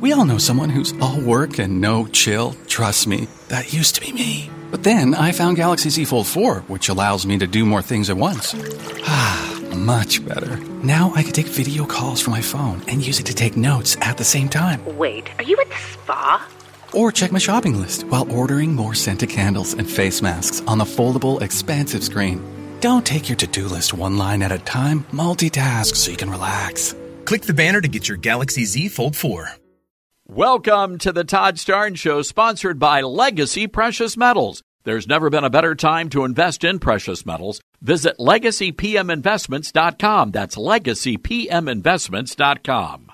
We all know someone who's all work and no chill. Trust me, that used to be me. But then I found Galaxy Z Fold 4, which allows me to do more things at once. Much better. Now I can take video calls from my phone and use it to take notes at the same time. Wait, are you at the spa? Or check my shopping list while ordering more scented candles and face masks on the foldable, expansive screen. Don't take your to-do list one line at a time. Multitask so you can relax. Click the banner to get your Galaxy Z Fold 4. Welcome to the Todd Starnes Show, sponsored by Legacy Precious Metals. There's never been a better time to invest in precious metals. Visit LegacyPMInvestments.com. That's LegacyPMInvestments.com.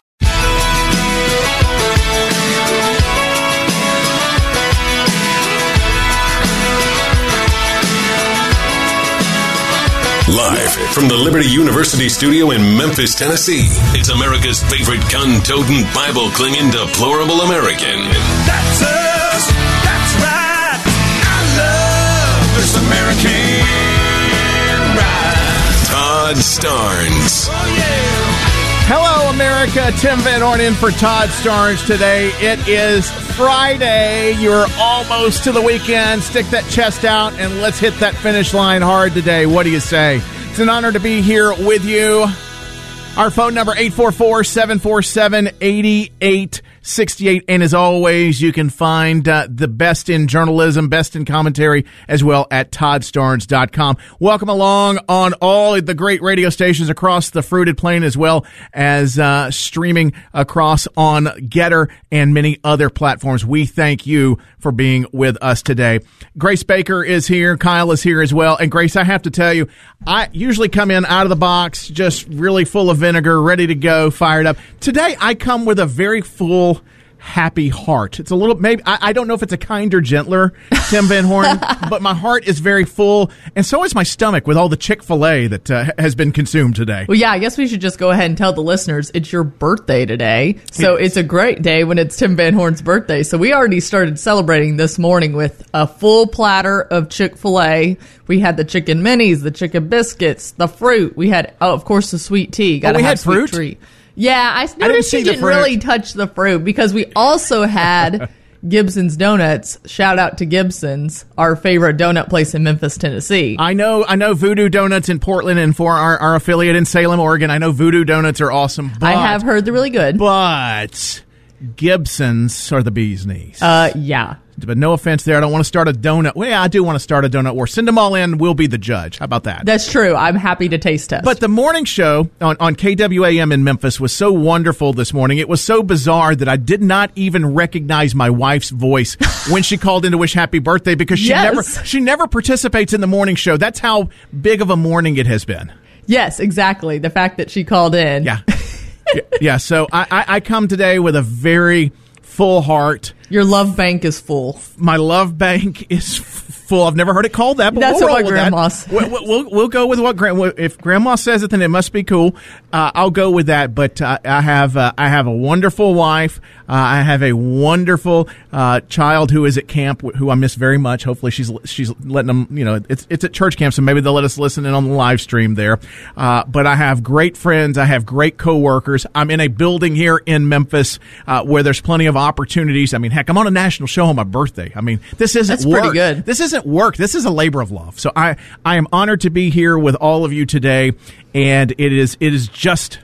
Live from the Liberty University studio in Memphis, Tennessee, it's America's favorite gun-toting, Bible-clinging, deplorable American. That's us. That's right. I love this American ride. Todd Starnes. Oh, yeah. Hello, America. Tim Van Horn in for Todd Starnes today. It is Friday. You're almost to the weekend. Stick that chest out and let's hit that finish line hard today. What do you say? It's an honor to be here with you. Our phone number, 844-747-8868. And as always, you can find the best in journalism, best in commentary, as well at ToddStarnes.com. Welcome along on all the great radio stations across the fruited plain, as well as streaming across on Getter and many other platforms. We thank you for being with us today. Grace Baker is here. Kyle is here as well. And Grace, I have to tell you, I usually come in out of the box, just really full of vinegar, ready to go, fired up. Today, I come with a very full, happy heart. It's a little, maybe, I don't know if it's a kinder, gentler Tim Van Horn, but my heart is very full, and so is my stomach with all the Chick-fil-A that has been consumed today. Well, yeah, I guess we should just go ahead and tell the listeners it's your birthday today. So It's a great day when it's Tim Van Horn's birthday. So we already started celebrating this morning with a full platter of Chick-fil-A. We had the chicken minis, the chicken biscuits, the fruit. We had, of course, the sweet tea. We had fruit? Treat. Yeah, I noticed you didn't really touch the fruit because we also had Gibson's Donuts. Shout out to Gibson's, our favorite donut place in Memphis, Tennessee. I know Voodoo Donuts in Portland, and for our affiliate in Salem, Oregon, I know Voodoo Donuts are awesome. But, I have heard they're really good. But Gibson's are the bee's knees. Yeah. But no offense there. I don't want to start a donut. Well, yeah, I do want to start a donut war. Send them all in. We'll be the judge. How about that? That's true. I'm happy to taste test. But the morning show on KWAM in Memphis was so wonderful this morning. It was so bizarre that I did not even recognize my wife's voice when she called in to wish happy birthday because she never participates in the morning show. That's how big of a morning it has been. Yes, exactly. The fact that she called in. Yeah. Yeah. So I come today with a very full heart. Your love bank is full. My love bank is full. I've never heard it called that, but that's we'll what my grandma said. We'll go with what if grandma says it, then it must be cool. I'll go with that. But I have a wonderful wife. I have a wonderful child who is at camp, who I miss very much. Hopefully she's letting them. It's at church camp, so maybe they'll let us listen in on the live stream there. But I have great friends. I have great coworkers. I'm in a building here in Memphis where there's plenty of opportunities. I mean, heck, I'm on a national show on my birthday. I mean, this isn't That's work. Pretty good. This isn't work. This is a labor of love. So I am honored to be here with all of you today, and it's just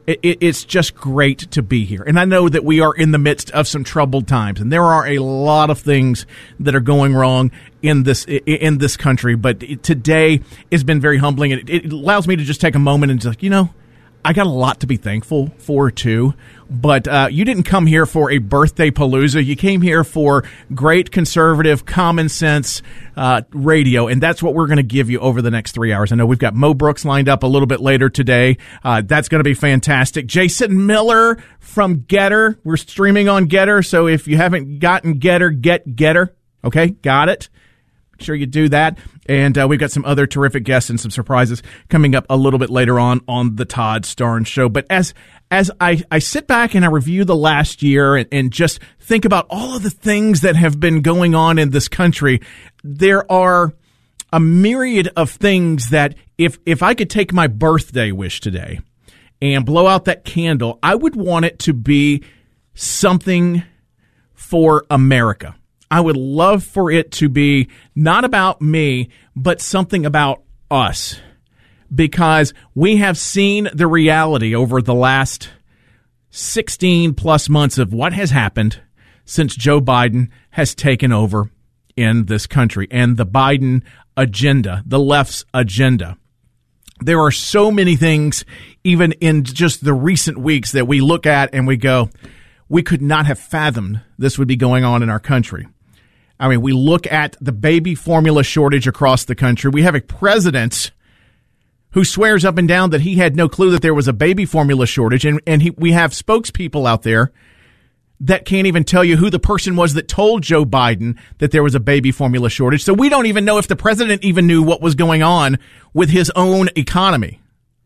great to be here. And I know that we are in the midst of some troubled times, and there are a lot of things that are going wrong in this country. But today has been very humbling, and it allows me to just take a moment and just, I got a lot to be thankful for, too. But you didn't come here for a birthday palooza. You came here for great conservative, common sense radio, and that's what we're going to give you over the next 3 hours. I know we've got Mo Brooks lined up a little bit later today. That's going to be fantastic. Jason Miller from Getter. We're streaming on Getter, so if you haven't gotten Getter, get Getter. Okay, got it? Make sure you do that. And we've got some other terrific guests and some surprises coming up a little bit later on the Todd Starnes Show. But as I sit back and I review the last year and just think about all of the things that have been going on in this country, there are a myriad of things that if I could take my birthday wish today and blow out that candle, I would want it to be something for America. I would love for it to be not about me, but something about us, because we have seen the reality over the last 16 plus months of what has happened since Joe Biden has taken over in this country, and the Biden agenda, the left's agenda. There are so many things, even in just the recent weeks, that we look at and we go, we could not have fathomed this would be going on in our country. I mean, we look at the baby formula shortage across the country. We have a president who swears up and down that he had no clue that there was a baby formula shortage. We have spokespeople out there that can't even tell you who the person was that told Joe Biden that there was a baby formula shortage. So we don't even know if the president even knew what was going on with his own economy.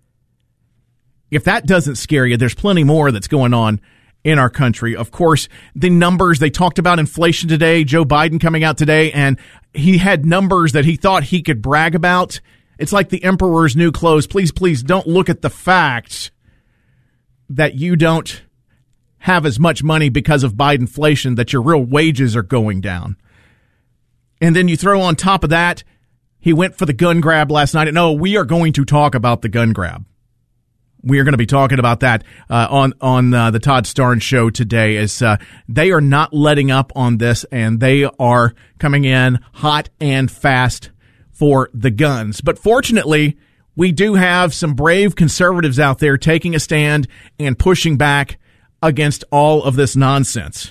If that doesn't scare you, there's plenty more that's going on in our country. Of course, the numbers, they talked about inflation today, Joe Biden coming out today, and he had numbers that he thought he could brag about. It's like the emperor's new clothes. Please, please don't look at the fact that you don't have as much money because of Bidenflation, that your real wages are going down. And then you throw on top of that, he went for the gun grab last night. And no, we are going to talk about the gun grab. We are going to be talking about that on the Todd Starnes show today, as they are not letting up on this, and they are coming in hot and fast for the guns. But fortunately, we do have some brave conservatives out there taking a stand and pushing back against all of this nonsense.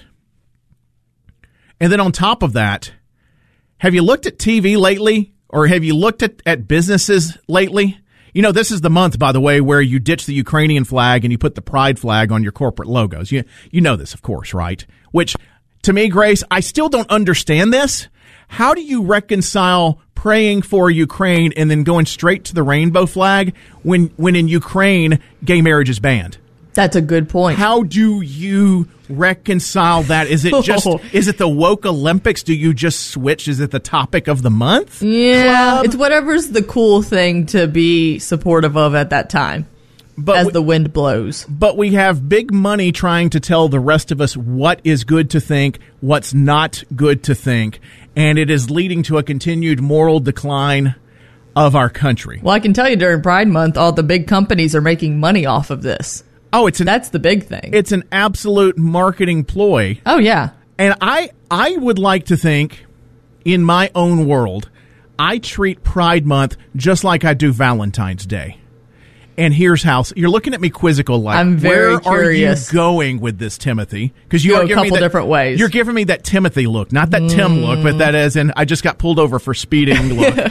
And then on top of that, have you looked at TV lately, or have you looked at businesses lately? You know, this is the month, by the way, where you ditch the Ukrainian flag and you put the pride flag on your corporate logos. You know this, of course, right? Which, to me, Grace, I still don't understand this. How do you reconcile praying for Ukraine and then going straight to the rainbow flag when in Ukraine gay marriage is banned? That's a good point. How do you reconcile that? Is it the woke Olympics? Do you just switch? Is it the topic of the month? Yeah, club? It's whatever's the cool thing to be supportive of at that time, as the wind blows. But we have big money trying to tell the rest of us what is good to think, what's not good to think, and it is leading to a continued moral decline of our country. Well, I can tell you during Pride Month, all the big companies are making money off of this. Oh, that's the big thing. It's an absolute marketing ploy. Oh, yeah. And I would like to think, in my own world, I treat Pride Month just like I do Valentine's Day. And here's how. You're looking at me quizzical like, I'm very curious. Are you going with this, Timothy? Because you are giving me different ways. You're giving me that Timothy look, not that Tim look, but that as in I just got pulled over for speeding look.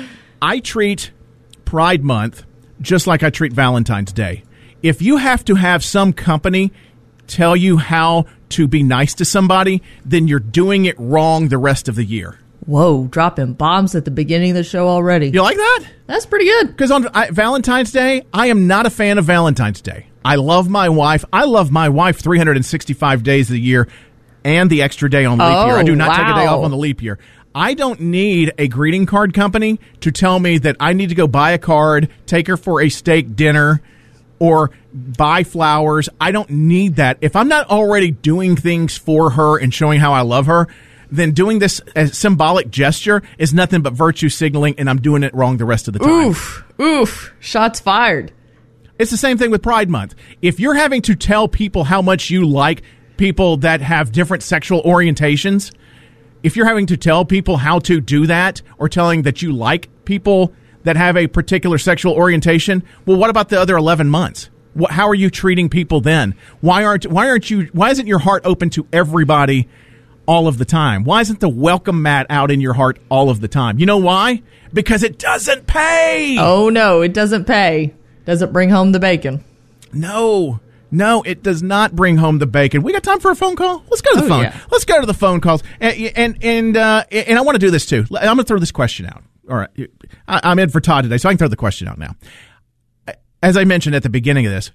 I treat Pride Month just like I treat Valentine's Day. If you have to have some company tell you how to be nice to somebody, then you're doing it wrong the rest of the year. Whoa, dropping bombs at the beginning of the show already. You like that? That's pretty good. Because on Valentine's Day, I am not a fan of Valentine's Day. I love my wife. I love my wife 365 days of the year and the extra day on leap year. I do not take a day off on the leap year. I don't need a greeting card company to tell me that I need to go buy a card, take her for a steak dinner, or buy flowers. I don't need that. If I'm not already doing things for her and showing how I love her, then doing this as symbolic gesture is nothing but virtue signaling, and I'm doing it wrong the rest of the time. Oof. Shots fired. It's the same thing with Pride Month. If you're having to tell people how much you like people that have different sexual orientations, if you're having to tell people how to do that, or telling that you like people that have a particular sexual orientation, well, what about the other 11 months? How are you treating people then? Why isn't your heart open to everybody all of the time? Why isn't the welcome mat out in your heart all of the time? You know why? Because it doesn't pay. Oh, no, it doesn't pay. Doesn't bring home the bacon. No, it does not bring home the bacon. We got time for a phone call? Let's go to the phone. Yeah. Let's go to the phone calls. And I want to do this too. I'm going to throw this question out. All right. I'm in for Todd today, so I can throw the question out now. As I mentioned at the beginning of this,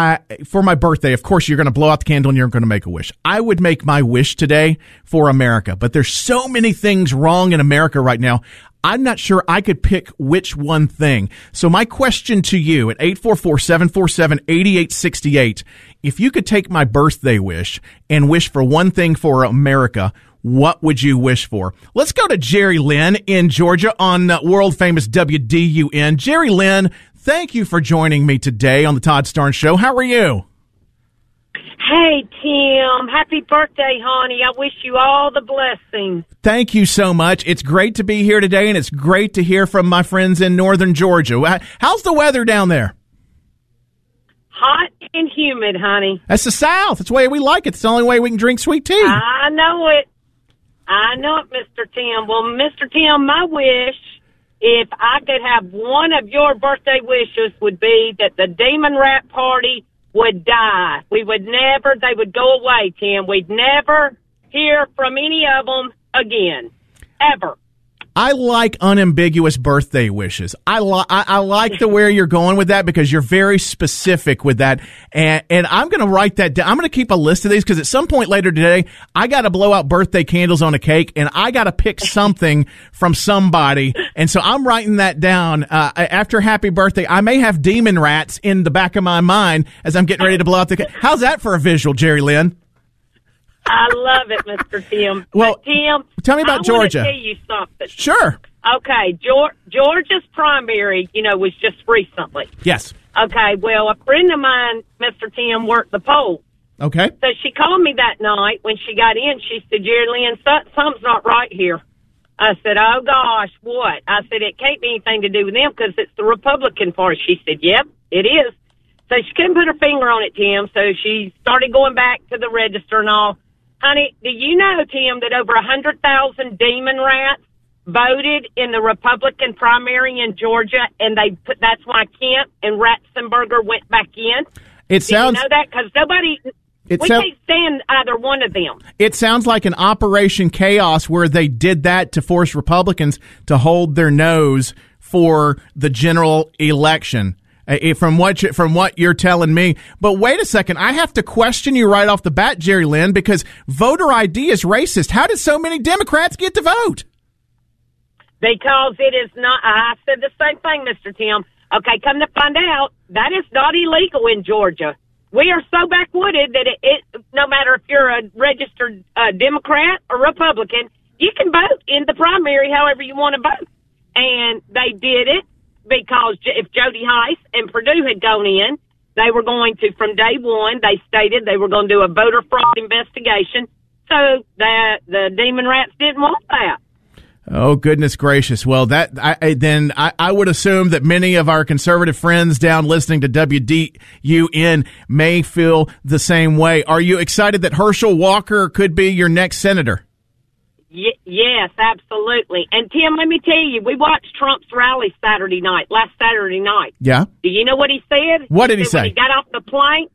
for my birthday, of course, you're going to blow out the candle and you're going to make a wish. I would make my wish today for America, but there's so many things wrong in America right now. I'm not sure I could pick which one thing. So my question to you at 844-747-8868 if you could take my birthday wish and wish for one thing for America, what would you wish for? Let's go to Jerry Lynn in Georgia on world-famous WDUN. Jerry Lynn, thank you for joining me today on the Todd Starnes Show. How are you? Hey, Tim. Happy birthday, honey. I wish you all the blessings. Thank you so much. It's great to be here today, and it's great to hear from my friends in northern Georgia. How's the weather down there? Hot and humid, honey. That's the South. That's the way we like it. It's the only way we can drink sweet tea. I know it. Mr. Tim. Well, Mr. Tim, my wish, if I could have one of your birthday wishes, would be that the Demon Rat Party would die. They would go away, Tim. We'd never hear from any of them again, ever. I like unambiguous birthday wishes. I like the where you're going with that because you're very specific with that. And I'm going to write that down. I'm going to keep a list of these because at some point later today, I got to blow out birthday candles on a cake and I got to pick something from somebody. And so I'm writing that down. After happy birthday, I may have demon rats in the back of my mind as I'm getting ready to blow out the cake. How's that for a visual, Jerry Lynn? I love it, Mr. Tim. Well, but Tim, tell me about Georgia. I want to tell you something. Sure. Okay, Georgia's primary, was just recently. Yes. Okay, well, a friend of mine, Mr. Tim, worked the poll. Okay. So she called me that night when she got in. She said, Jerry Lynn, something's not right here. I said, oh, gosh, what? I said, it can't be anything to do with them because it's the Republican Party. She said, yep, it is. So she couldn't put her finger on it, Tim, so she started going back to the register and all. Honey, do you know, Tim, that over 100,000 demon rats voted in the Republican primary in Georgia, and that's why Kent and Ratzenberger went back in? Did you know that? Because we can't stand either one of them. It sounds like an Operation Chaos where they did that to force Republicans to hold their nose for the general election. From what you're telling me. But wait a second, I have to question you right off the bat, Jerry Lynn, because voter ID is racist. How did so many Democrats get to vote? Because it is not. I said the same thing, Mr. Tim. Okay, come to find out, that is not illegal in Georgia. We are so backwooded that it no matter if you're a registered Democrat or Republican, you can vote in the primary however you want to vote. And they did it. Because if Jody Heiss and Perdue had gone in, they were going to, from day one, they stated they were going to do a voter fraud investigation. So the demon rats didn't want that. Oh, goodness gracious. Well, I would assume that many of our conservative friends down listening to WDUN may feel the same way. Are you excited that Herschel Walker could be your next senator? Yes, absolutely. And Tim, let me tell you, we watched Trump's rally last Saturday night. Yeah. Do you know what he said? What did he say? When he got off the plane,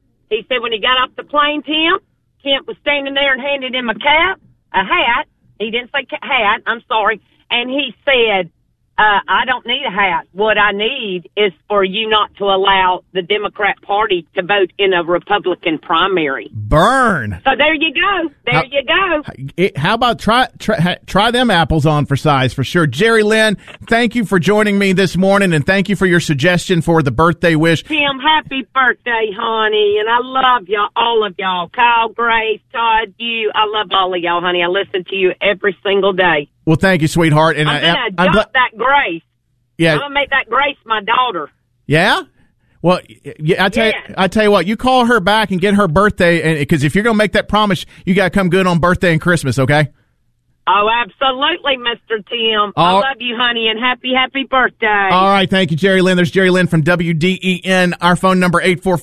Tim, Kent was standing there and handed him a hat. He didn't say hat, I'm sorry. And he said, I don't need a hat. What I need is for you not to allow the Democrat Party to vote in a Republican primary. Burn. So there you go. How about try them apples on for size for sure. Jerry Lynn, thank you for joining me this morning, and thank you for your suggestion for the birthday wish. Tim, happy birthday, honey, and I love y'all, all of y'all. Kyle, Grace, Todd, you. I love all of y'all, honey. I listen to you every single day. Well, thank you, sweetheart. And I'm going to adopt that Grace. Yeah. I'm going to make that Grace my daughter. Yeah? Well, I tell you what, you call her back and get her birthday, because if you're going to make that promise, you got to come good on birthday and Christmas, okay? Oh, absolutely, Mr. Tim. I love you, honey, and happy birthday. All right, thank you, Jerry Lynn. There's Jerry Lynn from WDEN. Our phone number,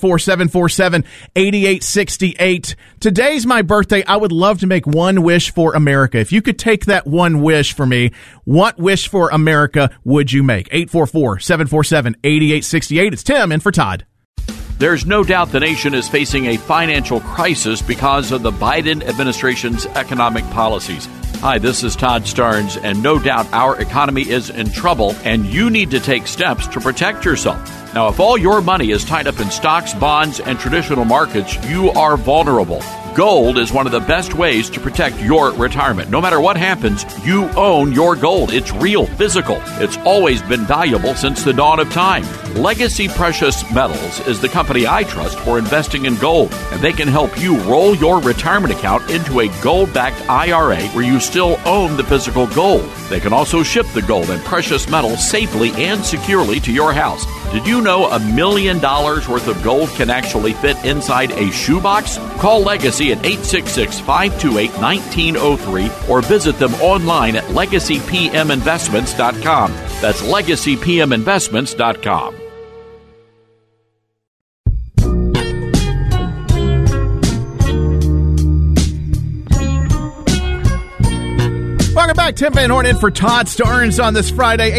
844-747-8868. Today's my birthday. I would love to make one wish for America. If you could take that one wish for me, what wish for America would you make? 844-747-8868. It's Tim in for Todd. There's no doubt the nation is facing a financial crisis because of the Biden administration's economic policies. Hi, this is Todd Starnes, and no doubt our economy is in trouble, and you need to take steps to protect yourself. Now, if all your money is tied up in stocks, bonds, and traditional markets, you are vulnerable. Gold is one of the best ways to protect your retirement. No matter what happens, you own your gold. It's real, physical. It's always been valuable since the dawn of time. Legacy Precious Metals is the company I trust for investing in gold, and they can help you roll your retirement account into a gold-backed IRA where you still own the physical gold. They can also ship the gold and precious metals safely and securely to your house. Did you know $1 million worth of gold can actually fit inside a shoebox? Call Legacy at 866-528-1903 or visit them online at legacypminvestments.com. That's legacypminvestments.com. Welcome back. Tim Van Horn in for Todd Starnes on this Friday,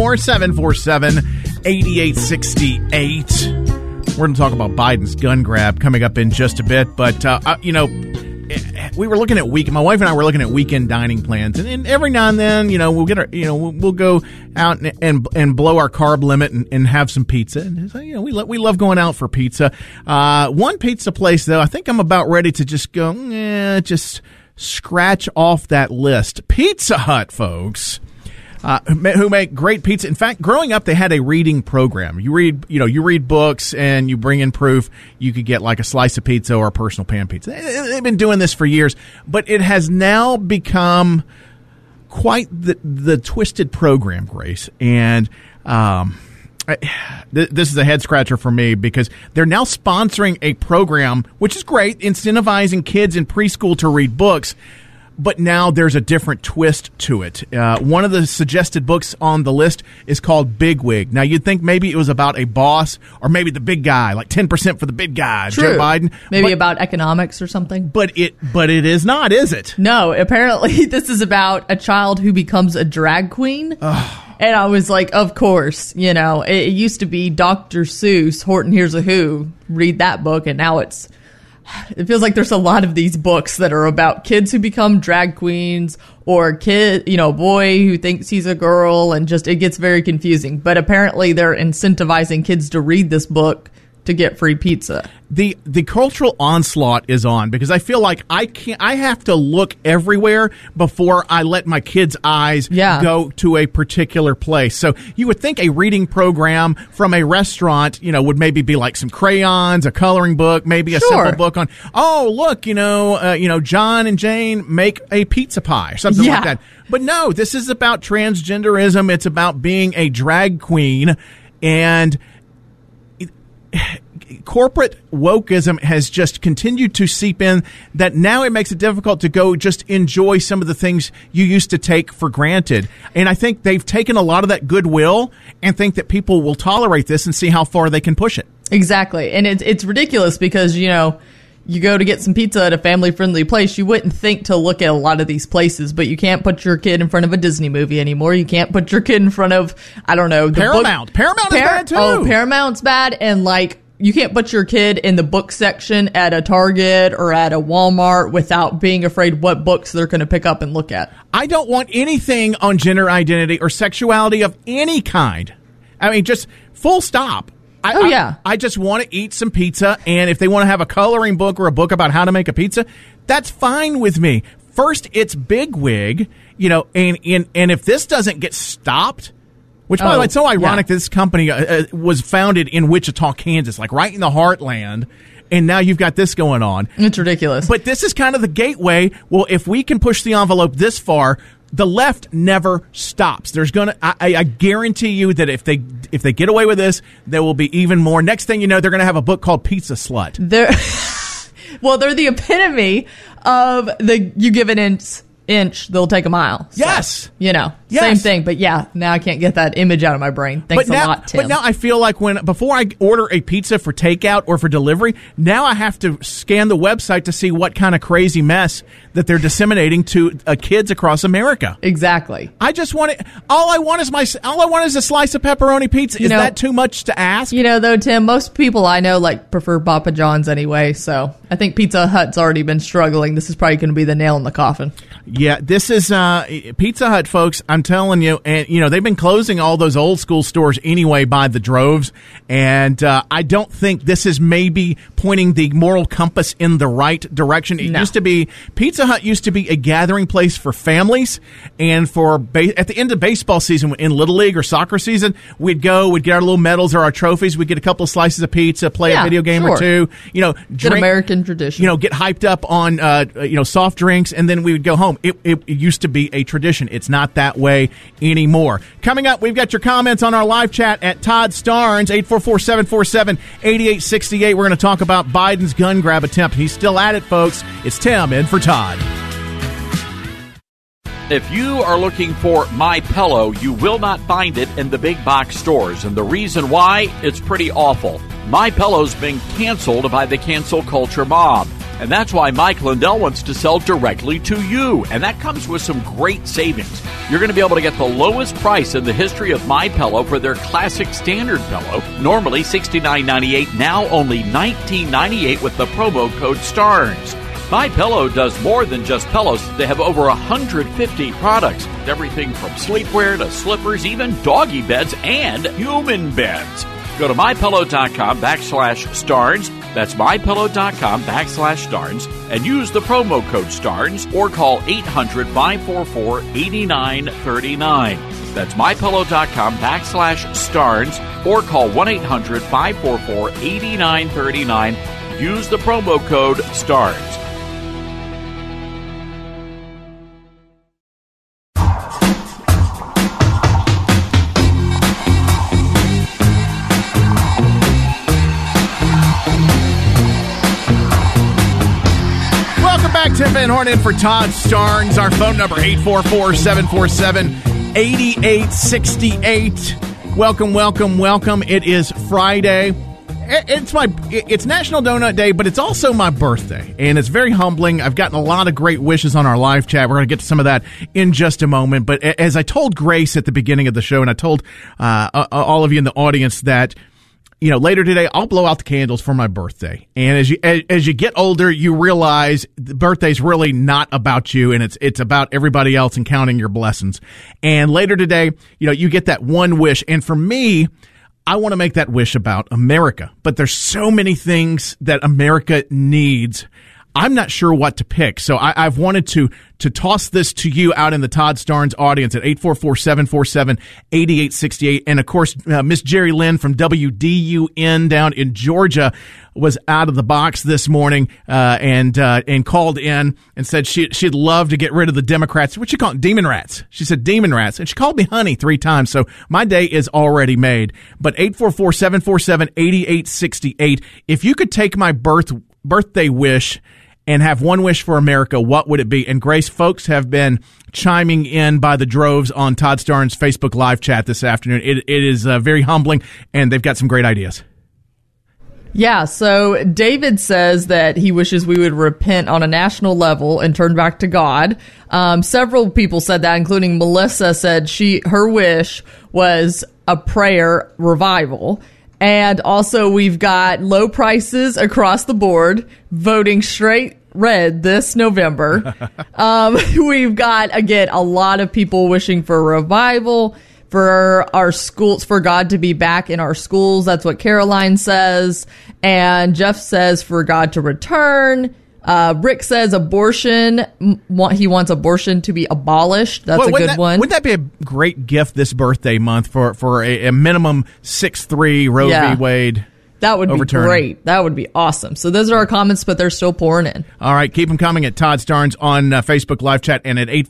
844-747-8868. We're going to talk about Biden's gun grab coming up in just a bit. But, we were looking at my wife and I were looking at weekend dining plans. And every now and then, we'll get we'll go out and blow our carb limit and have some pizza. And so, we love going out for pizza. One pizza place, though, I think I'm about ready to just go, just scratch off that list. Pizza Hut, folks, who make great pizza. In fact, growing up, they had a reading program. You read books and you bring in proof. You could get like a slice of pizza or a personal pan pizza. They've been doing this for years, but it has now become quite the twisted program, Grace. And this is a head scratcher for me because they're now sponsoring a program, which is great, incentivizing kids in preschool to read books. But now there's a different twist to it. One of the suggested books on the list is called Bigwig. Now, you'd think maybe it was about a boss or maybe the big guy, like 10% for the big guy, True. Joe Biden. Maybe about economics or something. But it is not, is it? No, apparently this is about a child who becomes a drag queen. And I was like, of course, it used to be Dr. Seuss, Horton Hears a Who, read that book, and now it feels like there's a lot of these books that are about kids who become drag queens or a boy who thinks he's a girl, and just it gets very confusing. But apparently they're incentivizing kids to read this book to get free pizza. The cultural onslaught is on because I feel like I have to look everywhere before I let my kids' eyes go to a particular place. So you would think a reading program from a restaurant, would maybe be like some crayons, a coloring book, maybe a simple book on, look, John and Jane make a pizza pie, something like that. But no, this is about transgenderism. It's about being a drag queen, and corporate wokeism has just continued to seep in that now it makes it difficult to go just enjoy some of the things you used to take for granted. And I think they've taken a lot of that goodwill and think that people will tolerate this and see how far they can push it. Exactly. And it's ridiculous because, you go to get some pizza at a family-friendly place, you wouldn't think to look at a lot of these places, but you can't put your kid in front of a Disney movie anymore. You can't put your kid in front of, I don't know, the Paramount. Paramount is bad, too. Oh, Paramount's bad. And, you can't put your kid in the book section at a Target or at a Walmart without being afraid what books they're going to pick up and look at. I don't want anything on gender identity or sexuality of any kind. I mean, just full stop. I just want to eat some pizza, and if they want to have a coloring book or a book about how to make a pizza, that's fine with me. First, it's Bigwig, and if this doesn't get stopped, which, by the way, it's so ironic that this company was founded in Wichita, Kansas, like right in the heartland, and now you've got this going on. It's ridiculous. But this is kind of the gateway. Well, if we can push the envelope this far, the left never stops. There's I guarantee you that if they get away with this, there will be even more. Next thing you know, they're going to have a book called Pizza Slut. They're the epitome of the you give an inch, they'll take a mile. So, yes. Same thing. But now I can't get that image out of my brain. Thanks a lot, Tim. But now I feel like before I order a pizza for takeout or for delivery, now I have to scan the website to see what kind of crazy mess that they're disseminating to kids across America. Exactly. I just want it. All I want is a slice of pepperoni pizza. Is that too much to ask? Though, Tim, most people I know prefer Papa John's anyway. So I think Pizza Hut's already been struggling. This is probably going to be the nail in the coffin. Yeah, this is Pizza Hut, folks. I'm I'm telling you. And, they've been closing all those old school stores anyway by the droves. And I don't think this is maybe pointing the moral compass in the right direction. It used to be, Pizza Hut used to be a gathering place for families. And at the end of baseball season, in Little League or soccer season, we'd get our little medals or our trophies. We'd get a couple of slices of pizza, play a video game or two. Good American tradition. Get hyped up on soft drinks, and then we would go home. It used to be a tradition. It's not that way anymore. Coming up, we've got your comments on our live chat at Todd Starnes, 844-747-8868. We're going to talk about Biden's gun grab attempt. He's still at it, folks. It's Tim in for Todd. If you are looking for MyPillow, you will not find it in the big box stores. And the reason why, it's pretty awful. MyPillow's been canceled by the cancel culture mob. And that's why Mike Lindell wants to sell directly to you. And that comes with some great savings. You're going to be able to get the lowest price in the history of MyPillow for their classic standard pillow. Normally $69.98, now only $19.98 with the promo code STARNS. MyPillow does more than just pillows. They have over 150 products. Everything from sleepwear to slippers, even doggy beds and human beds. Go to MyPillow.com/Starnes. That's MyPillow.com/Starnes. And use the promo code STARNS or call 800-544-8939. That's MyPillow.com/Starnes or call 1-800-544-8939. Use the promo code STARNS. Tim Van Horn in for Todd Starnes. Our phone number, 844-747-8868. Welcome. It is Friday. It's National Donut Day, but it's also my birthday, and it's very humbling. I've gotten a lot of great wishes on our live chat. We're going to get to some of that in just a moment. But as I told Grace at the beginning of the show, and I told all of you in the audience that, later today, I'll blow out the candles for my birthday. And as you get older, you realize the birthday's really not about you, and it's about everybody else and counting your blessings. And later today, you get that one wish. And for me, I want to make that wish about America. But there's so many things that America needs. I'm not sure what to pick. So I've wanted to toss this to you out in the Todd Starnes audience at 844-747-8868. And, of course, Miss Jerry Lynn from WDUN down in Georgia was out of the box this morning and called in and said she'd love to get rid of the Democrats. What you call it? Demon rats. She said demon rats. And she called me honey 3 times. So my day is already made. But 844-747-8868. If you could take my birthday wish and have one wish for America, what would it be? And Grace, folks have been chiming in by the droves on Todd Starnes' Facebook live chat this afternoon. It is very humbling, and they've got some great ideas. Yeah, so David says that he wishes we would repent on a national level and turn back to God. Several people said that, including Melissa said her wish was a prayer revival. And also we've got low prices across the board, voting straight red this November. We've got, again, a lot of people wishing for a revival, for our schools, for God to be back in our schools. That's what Caroline says. And Jeff says for God to return. Rick says abortion. He wants abortion to be abolished. That's a good one. Wouldn't that be a great gift this birthday month for a minimum 6-3 Roe v. Wade? That would be great. That would be awesome. So those are our comments, but they're still pouring in. All right. Keep them coming at Todd Starnes on Facebook live chat and at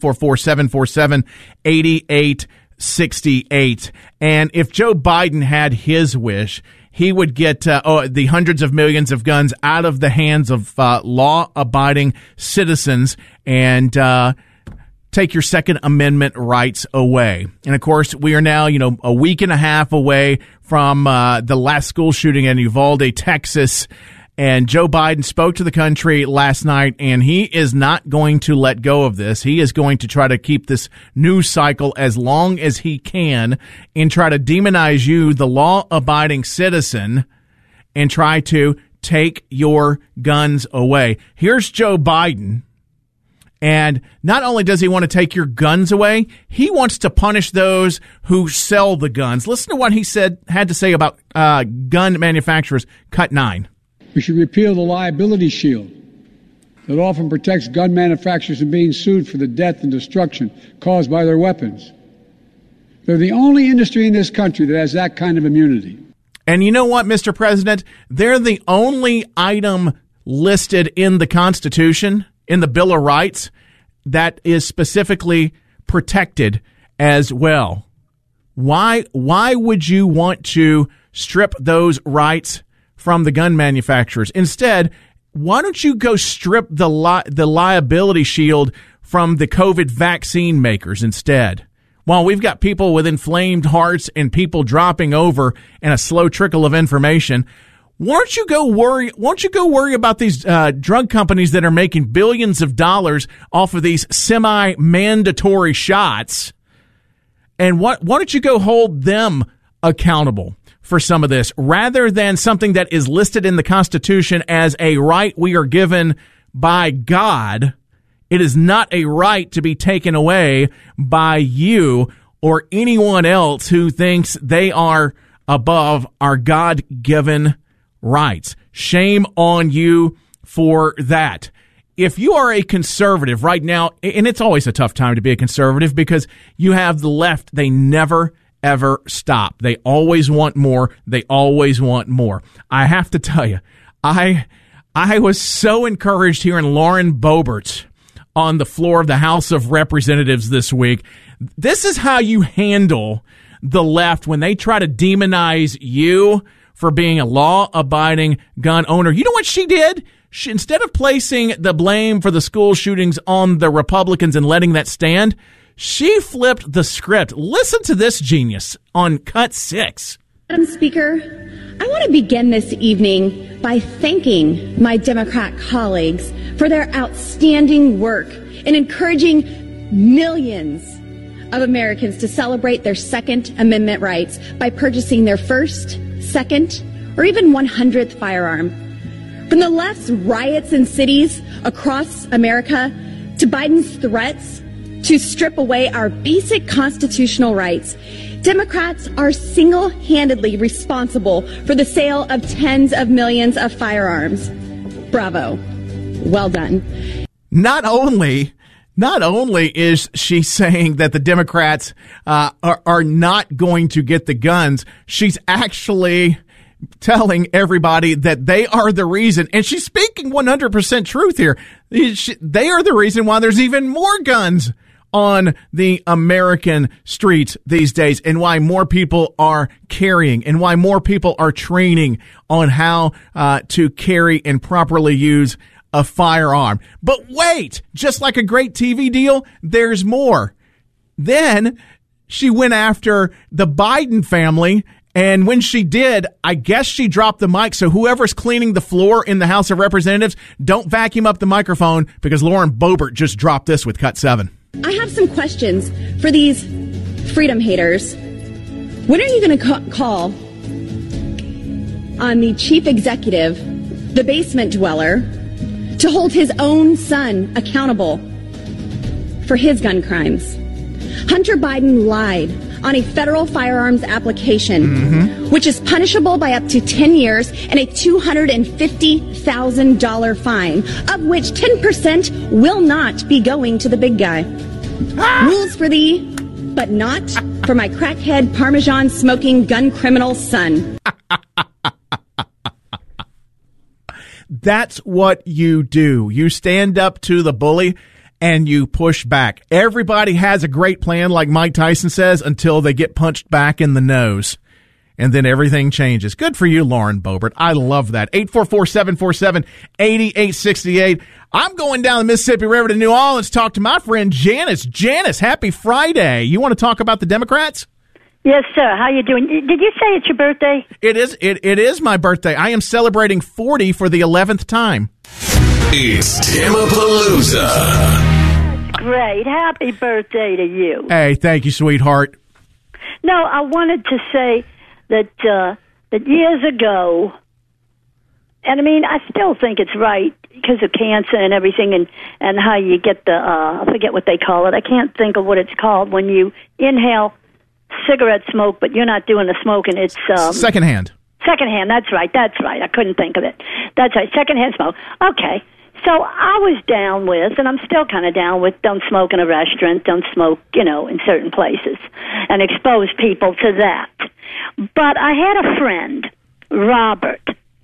844-747-8868. And if Joe Biden had his wish, he would get the hundreds of millions of guns out of the hands of law-abiding citizens and take your Second Amendment rights away. And, of course, we are now, a week and a half away from the last school shooting in Uvalde, Texas. And Joe Biden spoke to the country last night, and he is not going to let go of this. He is going to try to keep this news cycle as long as he can and try to demonize you, the law-abiding citizen, and try to take your guns away. Here's Joe Biden And not only does he want to take your guns away, he wants to punish those who sell the guns. Listen to what he had to say about gun manufacturers. Cut 9. We should repeal the liability shield that often protects gun manufacturers from being sued for the death and destruction caused by their weapons. They're the only industry in this country that has that kind of immunity. And you know what, Mr. President? They're the only item listed in the Constitution, in the Bill of Rights, that is specifically protected as well. Why would you want to strip those rights from the gun manufacturers? Instead, why don't you go strip the liability shield from the COVID vaccine makers instead? While we've got people with inflamed hearts and people dropping over and a slow trickle of information, won't you go worry about these drug companies that are making billions of dollars off of these semi-mandatory shots? And why don't you go hold them accountable for some of this, rather than something that is listed in the Constitution as a right we are given by God? It is not a right to be taken away by you or anyone else who thinks they are above our God-given rights. Shame on you for that. If you are a conservative right now, and it's always a tough time to be a conservative because you have the left, they never, ever stop. They always want more. They always want more. I have to tell you, I was so encouraged hearing Lauren Boebert on the floor of the House of Representatives this week. This is how you handle the left when they try to demonize you for being a law-abiding gun owner. You know what she did? She, instead of placing the blame for the school shootings on the Republicans and letting that stand, she flipped the script. Listen to this genius on Cut 6. Madam Speaker, I want to begin this evening by thanking my Democrat colleagues for their outstanding work in encouraging millions of Americans to celebrate their Second Amendment rights by purchasing their first, second, or even 100th firearm. From the left's riots in cities across America to Biden's threats to strip away our basic constitutional rights, Democrats are single-handedly responsible for the sale of tens of millions of firearms. Bravo. Well done. Not only is she saying that the Democrats are not going to get the guns, she's actually telling everybody that they are the reason, and she's speaking 100% truth here. They are the reason why there's even more guns on the American streets these days, and why more people are carrying, and why more people are training on how to carry and properly use a firearm. But wait, just like a great TV deal, there's more. Then she went after the Biden family, and when she did, I guess she dropped the mic. So whoever's cleaning the floor in the House of Representatives, don't vacuum up the microphone, because Lauren Boebert just dropped this with Cut 7. I have some questions for these freedom haters. When are you going to call on the chief executive, the basement dweller, to hold his own son accountable for his gun crimes? Hunter Biden lied on a federal firearms application, which is punishable by up to 10 years and a $250,000 fine, of which 10% will not be going to the big guy. Rules for thee, but not for my crackhead Parmesan smoking gun criminal son. That's what you do. You stand up to the bully and you push back. Everybody has a great plan, like Mike Tyson says, until they get punched back in the nose. And then everything changes. Good for you, Lauren Boebert. I love that. 844-747-8868. I'm going down the Mississippi River to New Orleans to talk to my friend Janice. Janice, happy Friday. You want to talk about the Democrats? Yes, sir. How you doing? Did you say it's your birthday? It is my birthday. I am celebrating 40 for the 11th time. It's Tamapalooza. Great. Happy birthday to you. Hey, thank you, sweetheart. No, I wanted to say that years ago, And I mean, I still think it's right because of cancer and everything, and how you get the I forget what they call it. I can't think of what it's called when you inhale cigarette smoke, but you're not doing the smoking. It's secondhand. Secondhand. That's right. I couldn't think of it. That's right. Secondhand smoke. Okay. So I was down with, and I'm still kind of down with, don't smoke in a restaurant, don't smoke, in certain places, and expose people to that. But I had a friend, Robert,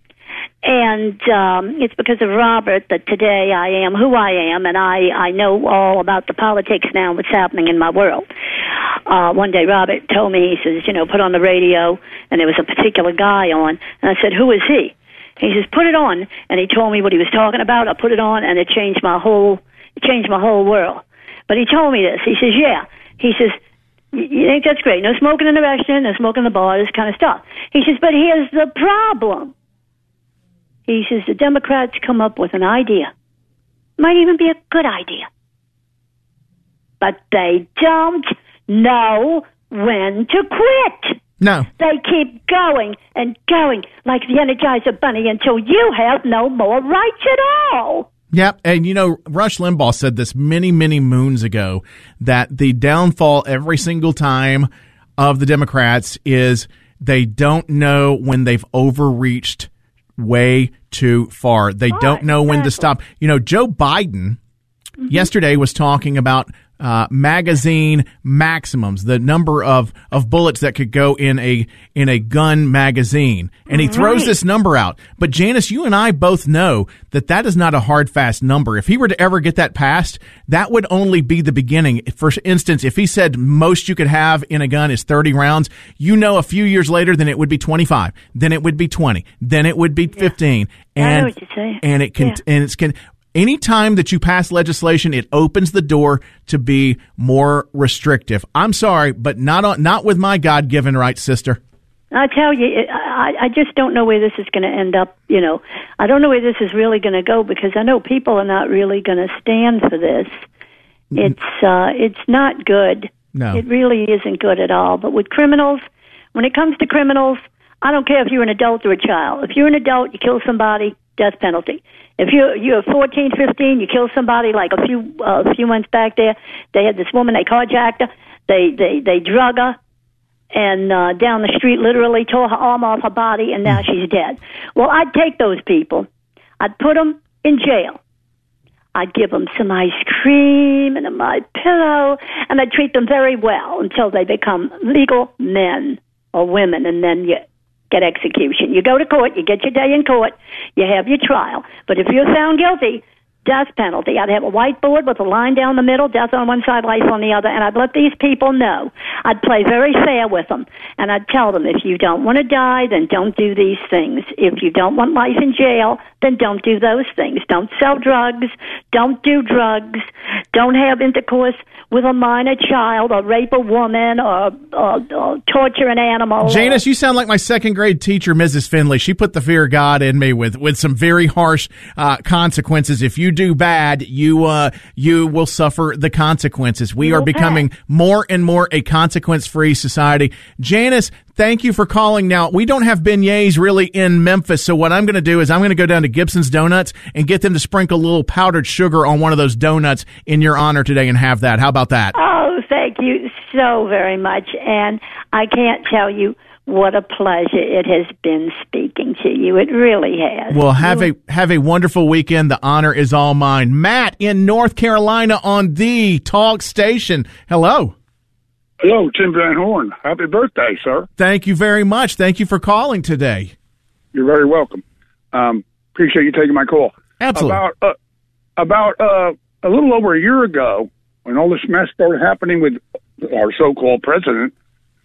and it's because of Robert that today I am who I am, and I know all about the politics now and what's happening in my world. One day Robert told me, he says, put on the radio, and there was a particular guy on, and I said, who is he? He says, put it on, and he told me what he was talking about. I put it on, and it changed my whole world. But he told me this. He says, yeah. He says, you think that's great? No smoking in the restaurant, no smoking in the bar, this kind of stuff. He says, but here's the problem. He says, the Democrats come up with an idea. Might even be a good idea. But they don't know when to quit. No. They keep going and going like the Energizer Bunny until you have no more rights at all. Yep, and Rush Limbaugh said this many, many moons ago, that the downfall every single time of the Democrats is they don't know when they've overreached way too far. They don't know when to stop. Joe Biden yesterday was talking about magazine maximums, the number of bullets that could go in a gun magazine, and he throws this number out. But Janice, you and I both know that is not a hard, fast number. If he were to ever get that passed, that would only be the beginning. For instance, if he said most you could have in a gun is 30 rounds, a few years later, then it would be 25, then it would be 20, then it would be 15, and I know what you're saying. And it can, and it's can. Anytime that you pass legislation, it opens the door to be more restrictive. I'm sorry, but not with my God-given rights, sister. I tell you, I just don't know where this is going to end up. I don't know where this is really going to go, because I know people are not really going to stand for this. It's not good. No, it really isn't good at all. But with criminals, when it comes to criminals, I don't care if you're an adult or a child. If you're an adult, you kill somebody, death penalty. If you're 14, 15, you kill somebody, like a few months back there, they had this woman, they carjacked her, they drug her, and down the street, literally tore her arm off her body, and now she's dead. Well, I'd take those people, I'd put them in jail, I'd give them some ice cream and a My Pillow, and I'd treat them very well until they become legal men or women, and then you get execution. You go to court, you get your day in court, you have your trial. But if you're found guilty, death penalty. I'd have a whiteboard with a line down the middle, death on one side, life on the other, and I'd let these people know. I'd play very fair with them, and I'd tell them, if you don't want to die, then don't do these things. If you don't want life in jail, then don't do those things. Don't sell drugs, don't do drugs, don't have intercourse with a minor child, or rape a woman, or torture an animal. Janice, you sound like my second grade teacher, Mrs. Finley. She put the fear of God in me with some very harsh consequences. If you do bad, you will suffer the consequences. We are becoming more and more a consequence-free society. Janice, thank you for calling. Now, we don't have beignets really in Memphis, so what I'm going to do is I'm going to go down to Gibson's Donuts and get them to sprinkle a little powdered sugar on one of those donuts in your honor today and have that. How about that? Oh, thank you so very much, and I can't tell you what a pleasure it has been speaking to you. It really has. Well, have a wonderful weekend. The honor is all mine. Matt in North Carolina on the Talk Station. Hello. Hello, Tim Van Horn. Happy birthday, sir. Thank you very much. Thank you for calling today. You're very welcome. Appreciate you taking my call. Absolutely. About a little over a year ago, when all this mess started happening with our so-called president,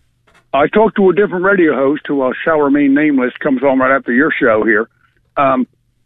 I talked to a different radio host who shall remain nameless, comes on right after your show here. I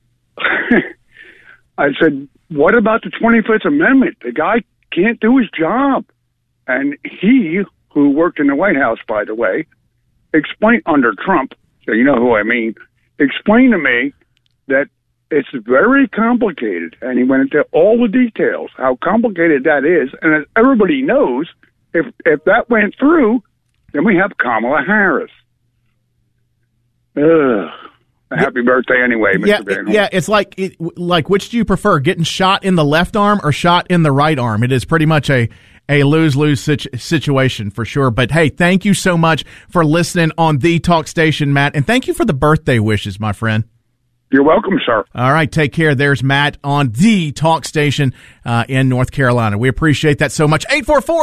said, what about the 25th Amendment? The guy can't do his job. And he, who worked in the White House, by the way, explained under Trump, so you know who I mean, explained to me that it's very complicated. And he went into all the details, how complicated that is. And as everybody knows, if that went through, then we have Kamala Harris. And happy birthday anyway, Mr. Van Horn. Yeah, it's like which do you prefer, getting shot in the left arm or shot in the right arm? It is pretty much a lose-lose situation for sure. But, hey, thank you so much for listening on the Talk Station, Matt, and thank you for the birthday wishes, my friend. You're welcome, sir. All right, take care. There's Matt on the Talk Station in North Carolina. We appreciate that so much.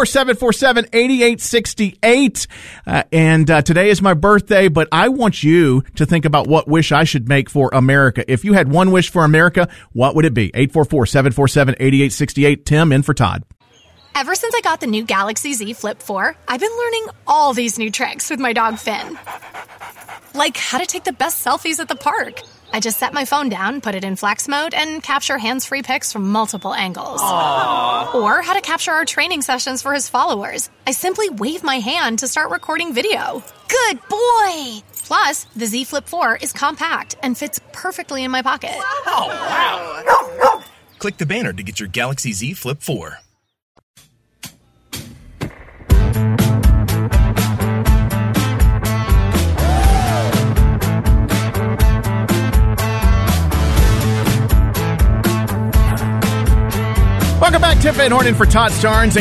844-747-8868. And today is my birthday, but I want you to think about what wish I should make for America. If you had one wish for America, what would it be? 844-747-8868. Tim, in for Todd. Ever since I got the new Galaxy Z Flip 4, I've been learning all these new tricks with my dog Finn. Like how to take the best selfies at the park. I just set my phone down, put it in flex mode, and capture hands-free pics from multiple angles. Aww. Or how to capture our training sessions for his followers. I simply wave my hand to start recording video. Good boy! Plus, the Z Flip 4 is compact and fits perfectly in my pocket. Wow. Click the banner to get your Galaxy Z Flip 4. Welcome back. Tim Van Horn in for Todd Starnes,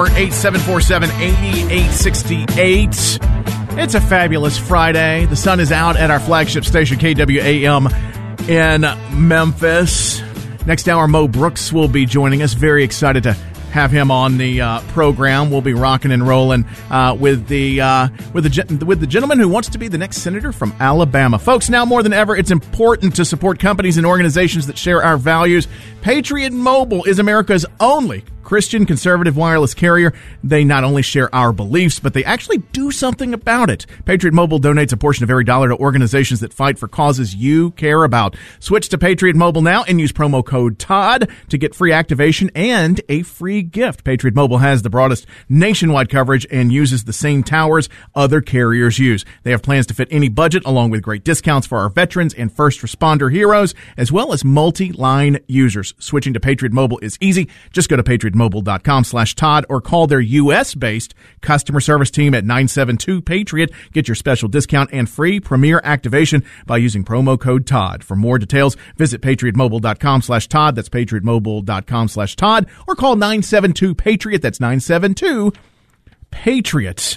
848-747-8868. It's a fabulous Friday. The sun is out at our flagship station, KWAM, in Memphis. Next hour, Mo Brooks will be joining us. Very excited to have him on the program. We'll be rocking and rolling with the gentleman who wants to be the next senator from Alabama. Folks, now more than ever, it's important to support companies and organizations that share our values. Patriot Mobile is America's only Christian conservative wireless carrier. They not only share our beliefs, but they actually do something about it. Patriot Mobile donates a portion of every dollar to organizations that fight for causes you care about. Switch to Patriot Mobile now and use promo code TODD to get free activation and a free gift. Patriot Mobile has the broadest nationwide coverage and uses the same towers other carriers use. They have plans to fit any budget, along with great discounts for our veterans and first responder heroes, as well as multi-line users. Switching to Patriot Mobile is easy. Just go to patriotmobile.com/Todd or call their U.S.-based customer service team at 972-PATRIOT. Get your special discount and free premier activation by using promo code TODD. For more details, visit patriotmobile.com/Todd. That's patriotmobile.com/Todd or call 972-PATRIOT. That's 972-PATRIOT.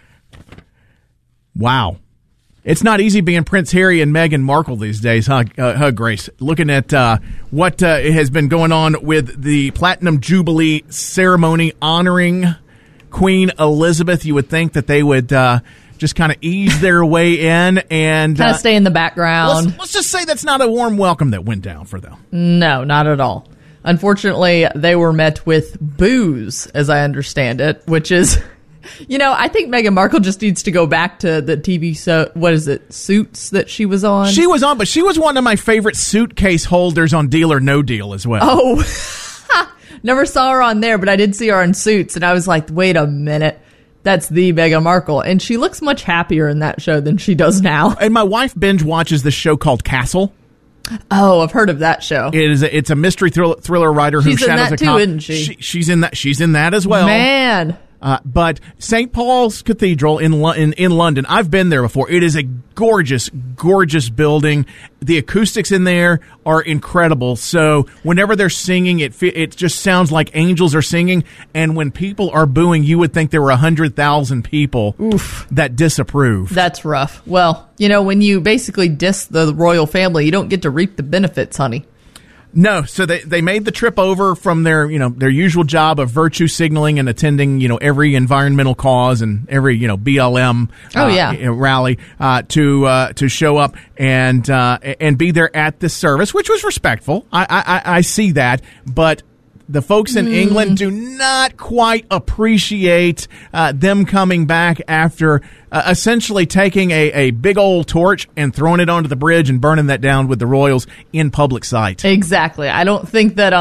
Wow. It's not easy being Prince Harry and Meghan Markle these days, huh, Grace? Looking at what has been going on with the Platinum Jubilee ceremony honoring Queen Elizabeth, you would think that they would just kind of ease their way in and kind of stay in the background. Let's just say that's not a warm welcome that went down for them. No, not at all. Unfortunately, they were met with boos, as I understand it, which is... You know, I think Meghan Markle just needs to go back to the TV Suits that she was on. She was on, but she was one of my favorite suitcase holders on Deal or No Deal as well. Oh, never saw her on there, but I did see her on Suits, and I was like, wait a minute. That's the Meghan Markle. And she looks much happier in that show than she does now. And my wife binge watches this show called Castle. Oh, I've heard of that show. It's a mystery thriller writer who shadows a cop. She's in that too, isn't she? She's in that as well. Man. But St. Paul's Cathedral in London, I've been there before. It is a gorgeous, gorgeous building. The acoustics in there are incredible. So whenever they're singing, it just sounds like angels are singing. And when people are booing, you would think there were 100,000 people that disapprove. That's rough. Well, you know, when you basically diss the royal family, you don't get to reap the benefits, honey. No, so they made the trip over from their usual job of virtue signaling and attending, every environmental cause and every, BLM rally to show up and be there at this service, which was respectful. I see that, but the folks in England do not quite appreciate them coming back after essentially taking a big old torch and throwing it onto the bridge and burning that down with the royals in public sight. Exactly. I don't think that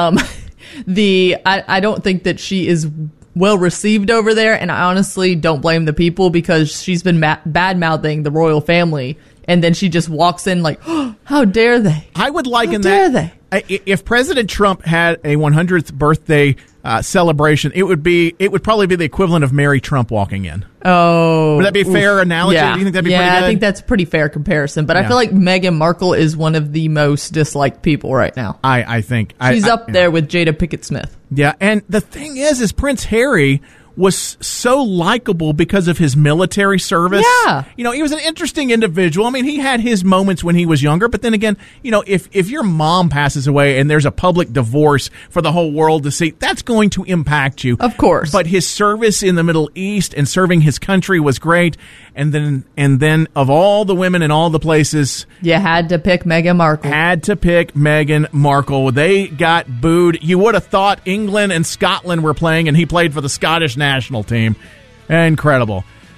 I don't think that she is well received over there, and I honestly don't blame the people because she's been bad-mouthing the royal family, and then she just walks in like, oh, how dare they? I would liken that. How dare they? If President Trump had a 100th birthday celebration, it would probably be the equivalent of Mary Trump walking in. Oh. Would that be a fair analogy? Yeah. Do you think that'd be pretty good? I think that's a pretty fair comparison. But I feel like Meghan Markle is one of the most disliked people right now. I think. She's up there with Jada Pinkett Smith. Yeah, and the thing is Prince Harry was so likable because of his military service. Yeah. You know, he was an interesting individual. I mean, he had his moments when he was younger, but then again, you know, if your mom passes away and there's a public divorce for the whole world to see, that's going to impact you. Of course. But his service in the Middle East and serving his country was great. And then of all the women in all the places, you had to pick Meghan Markle. Had to pick Meghan Markle. They got booed. You would have thought England and Scotland were playing, and he played for the Scottish national team. Incredible.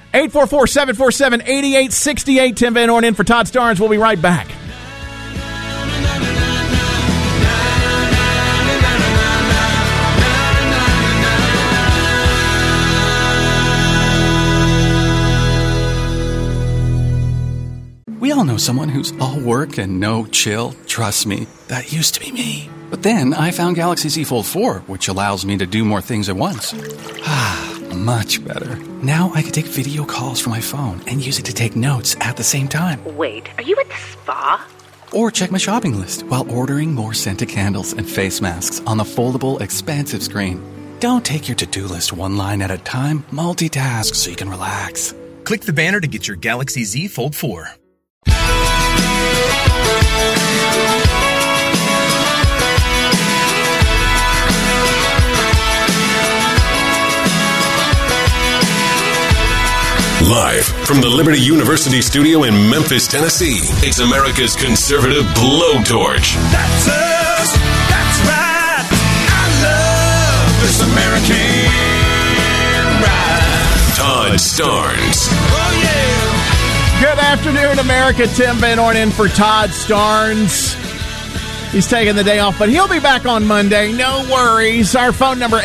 844-747-8868. Tim Van Horn in for Todd Starnes. We'll be right back. We all know someone who's all work and no chill. Trust me, that used to be me. But then I found Galaxy Z Fold 4, which allows me to do more things at once. Much better. Now I can take video calls from my phone and use it to take notes at the same time. Wait, are you at the spa? Or check my shopping list while ordering more scented candles and face masks on the foldable, expansive screen. Don't take your to-do list one line at a time. Multitask so you can relax. Click the banner to get your Galaxy Z Fold 4. Live from the Liberty University studio in Memphis, Tennessee, it's America's conservative blowtorch. That's us. That's right. I love this American ride. Todd Starnes. Oh, yeah. Good afternoon, America. Tim Van Horn in for Todd Starnes. He's taking the day off, but he'll be back on Monday. No worries. Our phone number,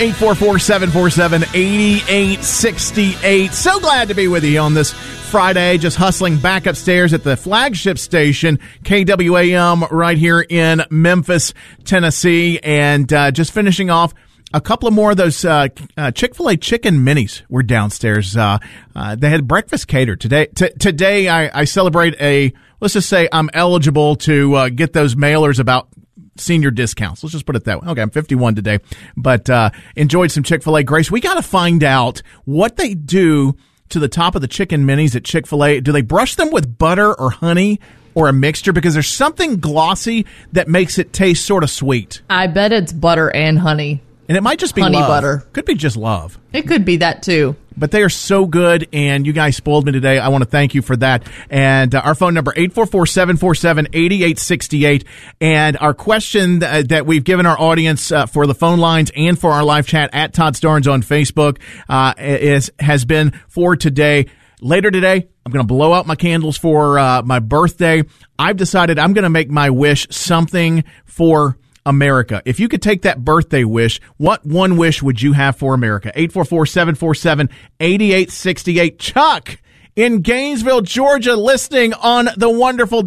844-747-8868. So glad to be with you on this Friday. Just hustling back upstairs at the flagship station, KWAM, right here in Memphis, Tennessee. And just finishing off a couple of more of those Chick-fil-A chicken minis were downstairs. They had breakfast catered. Today I celebrate let's just say I'm eligible to get those mailers about senior discounts. Let's just put it that way. Okay, I'm 51 today, but enjoyed some Chick-fil-A. Grace, we got to find out what they do to the top of the chicken minis at Chick-fil-A. Do they brush them with butter or honey or a mixture? Because there's something glossy that makes it taste sort of sweet. I bet it's butter and honey. And it might just be honey love. Butter. Could be just love. It could be that too. But they are so good, and you guys spoiled me today. I want to thank you for that. And our phone number, 844-747-8868. And our question that we've given our audience for the phone lines and for our live chat at Todd Starnes on Facebook has been for today. Later today, I'm going to blow out my candles for my birthday. I've decided I'm going to make my wish something for America. If you could take that birthday wish, what one wish would you have for America? 844-747-8868. Chuck in Gainesville, Georgia, listening on the wonderful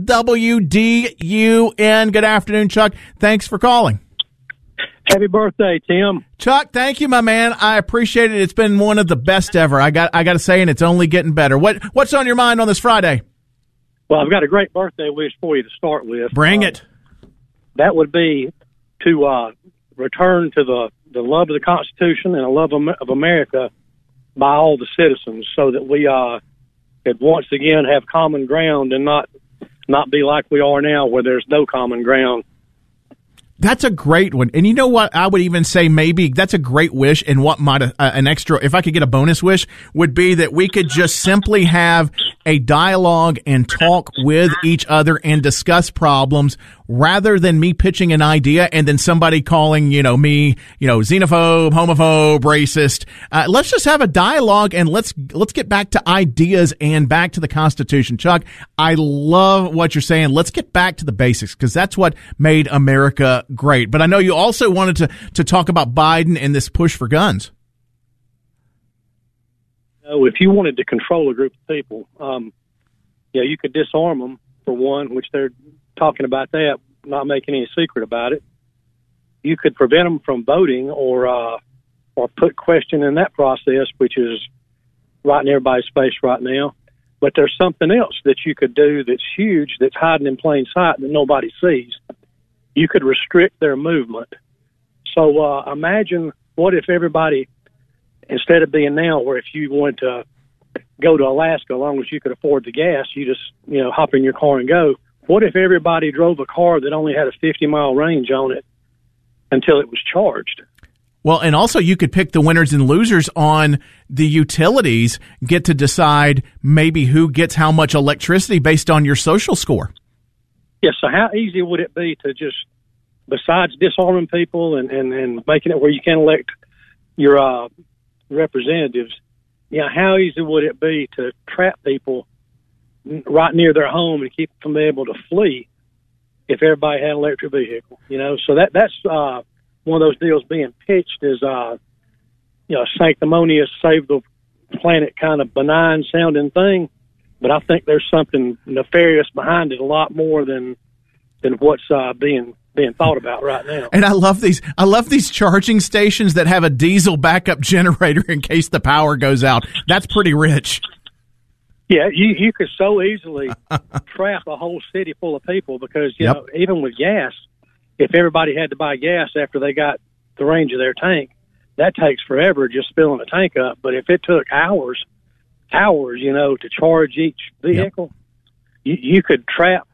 WDUN. Good afternoon, Chuck. Thanks for calling. Happy birthday, Tim. Chuck, thank you, my man. I appreciate it. It's been one of the best ever. I got to say, and it's only getting better. What's on your mind on this Friday? Well, I've got a great birthday wish for you to start with. Bring it. That would be to return to the love of the Constitution and the love of America by all the citizens, so that we could once again have common ground and not be like we are now, where there's no common ground. That's a great one. And you know what? I would even say maybe that's a great wish. And what might an extra, if I could get a bonus wish, would be that we could just simply have a dialogue and talk with each other and discuss problems, rather than me pitching an idea and then somebody calling, me, xenophobe, homophobe, racist. Let's just have a dialogue and let's get back to ideas and back to the Constitution. Chuck, I love what you're saying. Let's get back to the basics, because that's what made America great. But I know you also wanted to talk about Biden and this push for guns. If you wanted to control a group of people, you could disarm them, for one, which they're talking about that, not making any secret about it. You could prevent them from voting or or put question in that process, which is right in everybody's face right now. But there's something else that you could do that's huge, that's hiding in plain sight that nobody sees. You could restrict their movement. So imagine what if everybody, instead of being now where if you wanted to go to Alaska, as long as you could afford the gas, you just, hop in your car and go. What if everybody drove a car that only had a 50-mile range on it until it was charged? Well, and also you could pick the winners and losers on the utilities, get to decide maybe who gets how much electricity based on your social score. Yeah, so how easy would it be to just, besides disarming people and making it where you can elect your representatives, how easy would it be to trap people right near their home and keep them able to flee if everybody had an electric vehicle? So that's one of those deals being pitched as sanctimonious, save the planet kind of benign sounding thing. But I think there's something nefarious behind it, a lot more than what's being thought about right now. And I love these charging stations that have a diesel backup generator in case the power goes out. That's pretty rich. Yeah, you could so easily trap a whole city full of people because, even with gas, if everybody had to buy gas after they got the range of their tank, that takes forever just filling a tank up. But if it took hours, to charge each vehicle, you could trap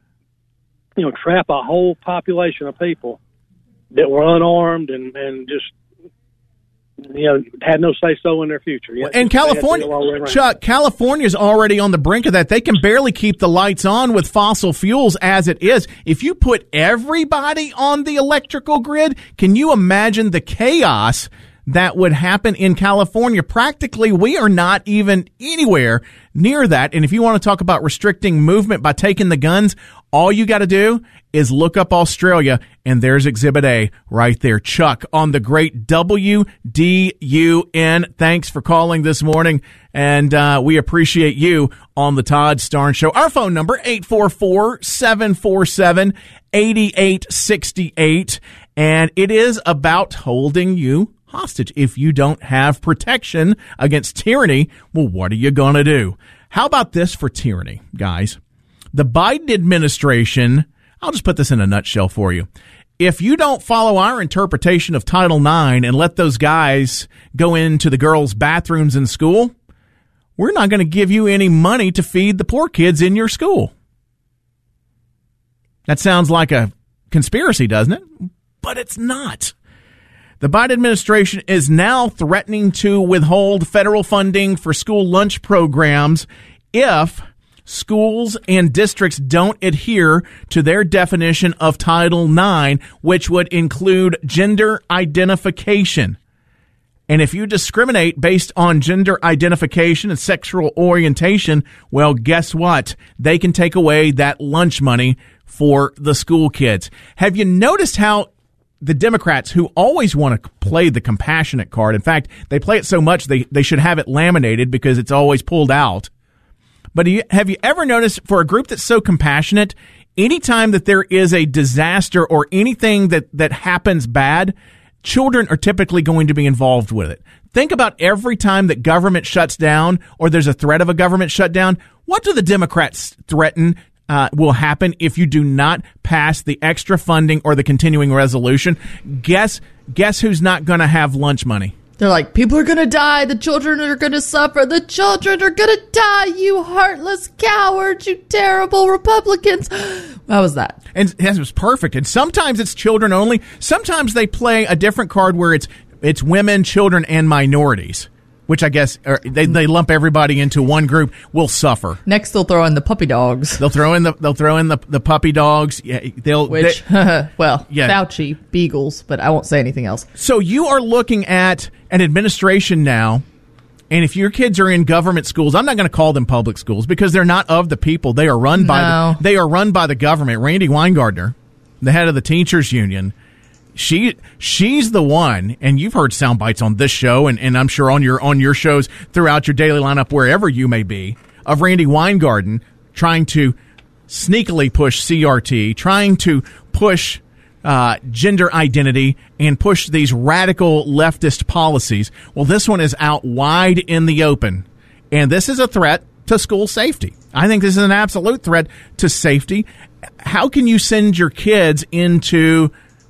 a whole population of people that were unarmed and just, had no say-so in their future. And California, Chuck, California's already on the brink of that. They can barely keep the lights on with fossil fuels as it is. If you put everybody on the electrical grid, can you imagine the chaos that would happen in California? Practically, we are not even anywhere near that. And if you want to talk about restricting movement by taking the guns, all you got to do is look up Australia, and there's Exhibit A right there. Chuck on the great WDUN. Thanks for calling this morning, and we appreciate you on the Todd Starnes Show. Our phone number, 844-747-8868, and it is about holding you hostage. If you don't have protection against tyranny, well, what are you going to do? How about this for tyranny, guys? The Biden administration, I'll just put this in a nutshell for you. If you don't follow our interpretation of Title IX and let those guys go into the girls' bathrooms in school, we're not going to give you any money to feed the poor kids in your school. That sounds like a conspiracy, doesn't it? But it's not. The Biden administration is now threatening to withhold federal funding for school lunch programs if schools and districts don't adhere to their definition of Title IX, which would include gender identification. And if you discriminate based on gender identification and sexual orientation, well, guess what? They can take away that lunch money for the school kids. Have you noticed how the Democrats, who always want to play the compassionate card, in fact, they play it so much they should have it laminated because it's always pulled out. But have you ever noticed, for a group that's so compassionate, anytime that there is a disaster or anything that happens bad, children are typically going to be involved with it. Think about every time that government shuts down or there's a threat of a government shutdown. What do the Democrats threaten will happen if you do not pass the extra funding or the continuing resolution? Guess who's not going to have lunch money? They're like, people are going to die. The children are going to suffer. The children are going to die. You heartless cowards. You terrible Republicans. How was that? And that was perfect. And sometimes it's children only. Sometimes they play a different card where it's women, children, and minorities, which I guess they lump everybody into one group. Will suffer. Next, they'll throw in the puppy dogs. They'll throw in the puppy dogs. Yeah, Fauci, beagles, but I won't say anything else. So you are looking at an administration now, and if your kids are in government schools, I'm not going to call them public schools because they're not of the people. They are run by the government. Randi Weingarten, the head of the teachers union, she's the one, and you've heard sound bites on this show, and I'm sure on your shows throughout your daily lineup, wherever you may be, of Randi Weingarten trying to sneakily push CRT, trying to push gender identity and push these radical leftist policies. Well, this one is out wide in the open, and this is a threat to school safety. I think this is an absolute threat to safety. How can you send your kids into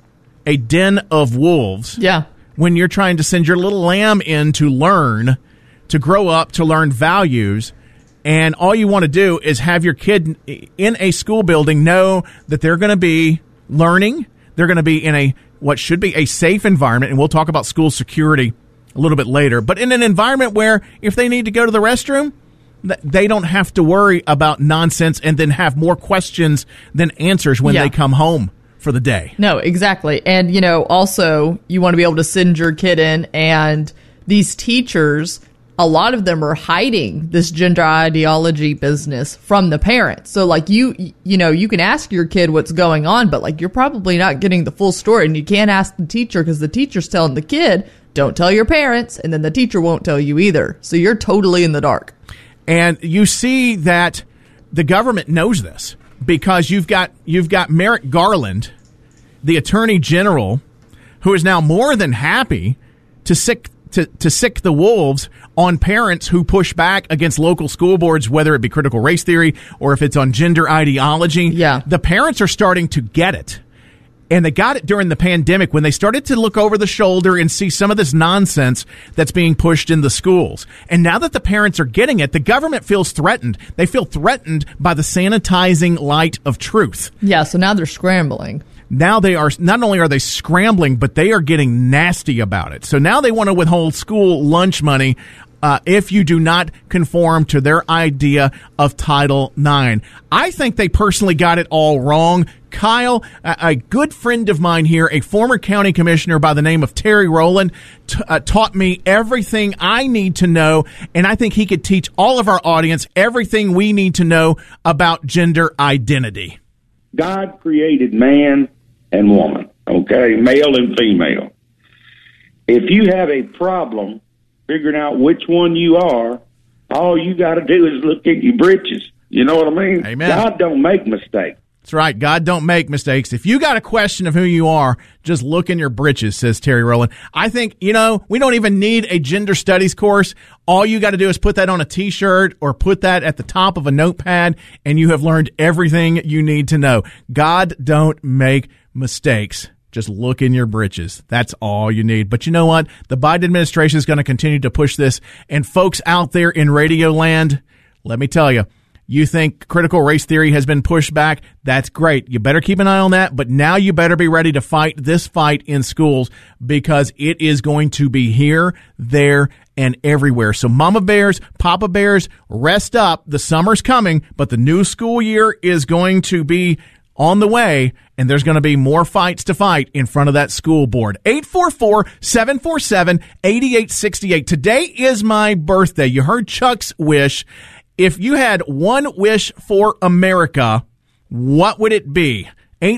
a den of wolves when you're trying to send your little lamb in to learn, to grow up, to learn values, and all you want to do is have your kid in a school building know that they're going to be learning, they're going to be in what should be a safe environment, and we'll talk about school security a little bit later, but in an environment where if they need to go to the restroom, they don't have to worry about nonsense and then have more questions than answers when they come home for the day. No, exactly. And, also you want to be able to send your kid in, and these teachers, a lot of them are hiding this gender ideology business from the parents. So like you can ask your kid what's going on, but like you're probably not getting the full story, and you can't ask the teacher because the teacher's telling the kid, don't tell your parents, and then the teacher won't tell you either. So you're totally in the dark. And you see that the government knows this because you've got Merrick Garland, the Attorney General, who is now more than happy to sick the wolves on parents who push back against local school boards, whether it be critical race theory or if it's on gender ideology. Yeah. The parents are starting to get it. And they got it during the pandemic when they started to look over the shoulder and see some of this nonsense that's being pushed in the schools. And now that the parents are getting it, the government feels threatened. They feel threatened by the sanitizing light of truth. Yeah, so now they're scrambling. Now they are, not only are they scrambling, but they are getting nasty about it. So now they want to withhold school lunch money if you do not conform to their idea of Title IX. I think they personally got it all wrong. Kyle, a good friend of mine here, a former county commissioner by the name of Terry Rowland, taught me everything I need to know, and I think he could teach all of our audience everything we need to know about gender identity. God created man and woman, okay, male and female. If you have a problem figuring out which one you are, all you got to do is look at your britches. You know what I mean? Amen. God don't make mistakes. That's right. God don't make mistakes. If you got a question of who you are, just look in your britches, says Terry Rowland. I think, we don't even need a gender studies course. All you got to do is put that on a T-shirt or put that at the top of a notepad, and you have learned everything you need to know. God don't make mistakes. Just look in your britches. That's all you need. But you know what? The Biden administration is going to continue to push this. And folks out there in radio land, let me tell you, you think critical race theory has been pushed back? That's great. You better keep an eye on that. But now you better be ready to fight this fight in schools because it is going to be here, there, and everywhere. So Mama Bears, Papa Bears, rest up. The summer's coming, but the new school year is going to be on the way, and there's going to be more fights to fight in front of that school board. 844-747-8868. Today is my birthday. You heard Chuck's wish. If you had one wish for America, what would it be?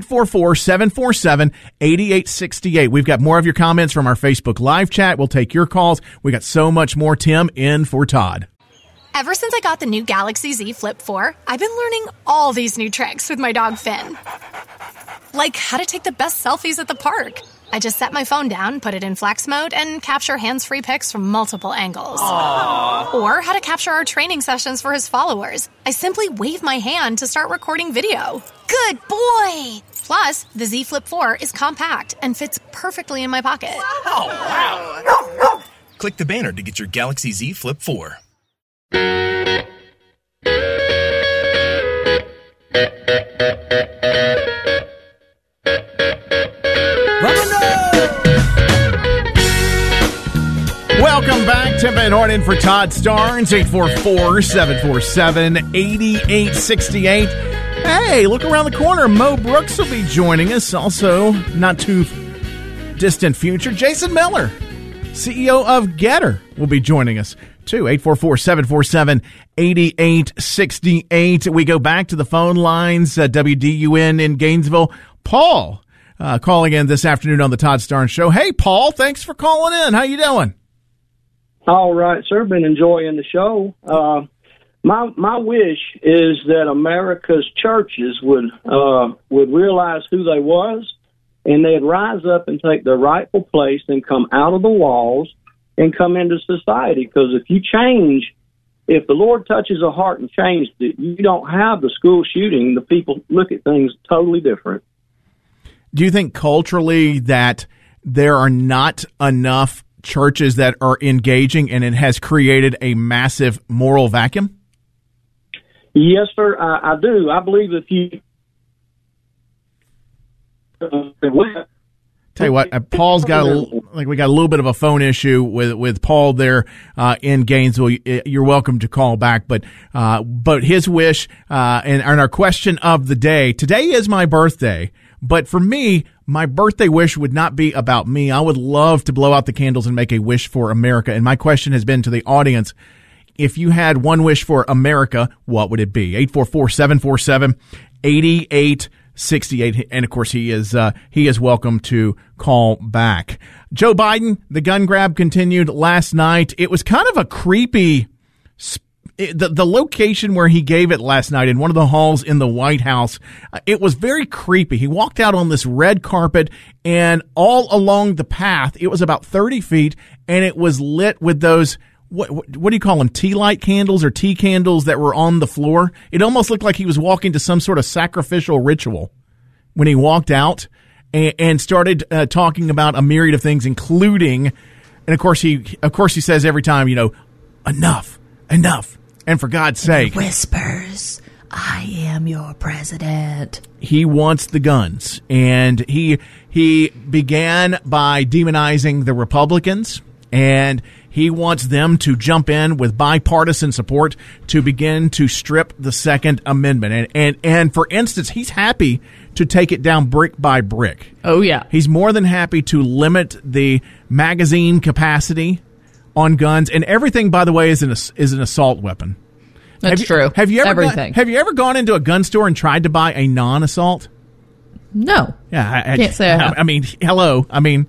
844-747-8868. We've got more of your comments from our Facebook live chat. We'll take your calls. We got so much more. Tim in for Todd. Ever since I got the new Galaxy Z Flip 4, I've been learning all these new tricks with my dog Finn. Like how to take the best selfies at the park. I just set my phone down, put it in flex mode, and capture hands-free pics from multiple angles. Aww. Or how to capture our training sessions for his followers. I simply wave my hand to start recording video. Good boy! Plus, the Z Flip 4 is compact and fits perfectly in my pocket. Oh, wow. Click the banner to get your Galaxy Z Flip 4. Welcome back. Tim Van Horn in for Todd Starnes. 844-747-8868. Hey, look around the corner. Mo Brooks will be joining us. Also, not too distant future, Jason Miller, CEO of Getter, will be joining us too. 844-747-8868. We go back to the phone lines. WDUN in Gainesville. Paul calling in this afternoon on the Todd Starnes Show. Hey, Paul, thanks for calling in. How you doing? All right, sir. Been enjoying the show. My wish is that America's churches would realize who they was and they'd rise up and take their rightful place and come out of the walls and come into society. Because if the Lord touches a heart and changes it, you don't have the school shooting. The people look at things totally different. Do you think culturally that there are not enough churches that are engaging, and it has created a massive moral vacuum? Yes, sir, I do. I believe if you... Tell you what, Paul's got we got a little bit of a phone issue with Paul there in Gainesville. You're welcome to call back, but his wish and our question of the day. Today is my birthday, but for me, my birthday wish would not be about me. I would love to blow out the candles and make a wish for America. And my question has been to the audience: if you had one wish for America, what would it be? 844-747-8868. And of course, he is welcome to call back. Joe Biden, the gun grab continued last night. It was kind of a creepy, the location where he gave it last night in one of the halls in the White House. It was very creepy. He walked out on this red carpet, and all along the path, it was about 30 feet, and it was lit with those, what do you call them, tea light candles or tea candles that were on the floor? It almost looked like he was walking to some sort of sacrificial ritual when he walked out and started talking about a myriad of things, including, and of course he says every time, enough, and for God's sake, whispers, I am your president. He wants the guns, and he began by demonizing the Republicans, and he wants them to jump in with bipartisan support to begin to strip the Second Amendment. And for instance, he's happy to take it down brick by brick. Oh, yeah. He's more than happy to limit the magazine capacity on guns. And everything, by the way, is an assault weapon. That's true. Have you Everything. Have you ever gone into a gun store and tried to buy a non-assault? No. Yeah, I can't say I have. I mean, hello. I mean,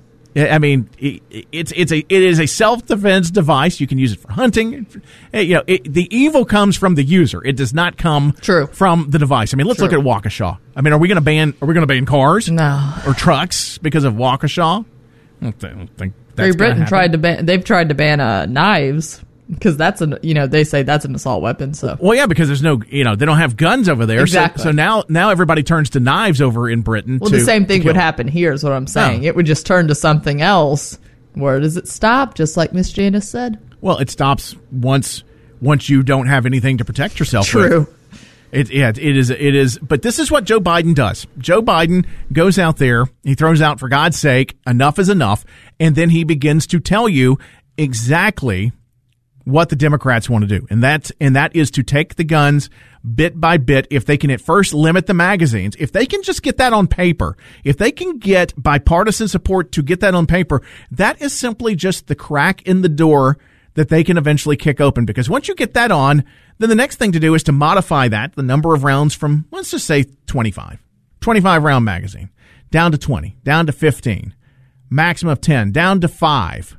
it is a self-defense device. You can use it for hunting. The evil comes from the user. It does not come from the device. I mean, let's look at Waukesha. I mean, are we going to ban cars? No. Or trucks because of Waukesha? I don't think that's Great Britain tried to ban knives. Because they say that's an assault weapon. So because there's no, they don't have guns over there. Exactly. So now everybody turns to knives over in Britain. Well, the same thing would happen here is what I'm saying. It would just turn to something else. Where does it stop? Just like Miss Janice said. Well, it stops once you don't have anything to protect yourself. True. It is. But this is what Joe Biden does. Joe Biden goes out there. He throws out, for God's sake, enough is enough, and then he begins to tell you exactly what the Democrats want to do. And that is to take the guns bit by bit. If they can at first limit the magazines, if they can just get that on paper, if they can get bipartisan support to get that on paper, that is simply just the crack in the door that they can eventually kick open. Because once you get that on, then the next thing to do is to modify that, the number of rounds from, let's just say 25 round magazine, down to 20, down to 15, maximum of 10, down to 5.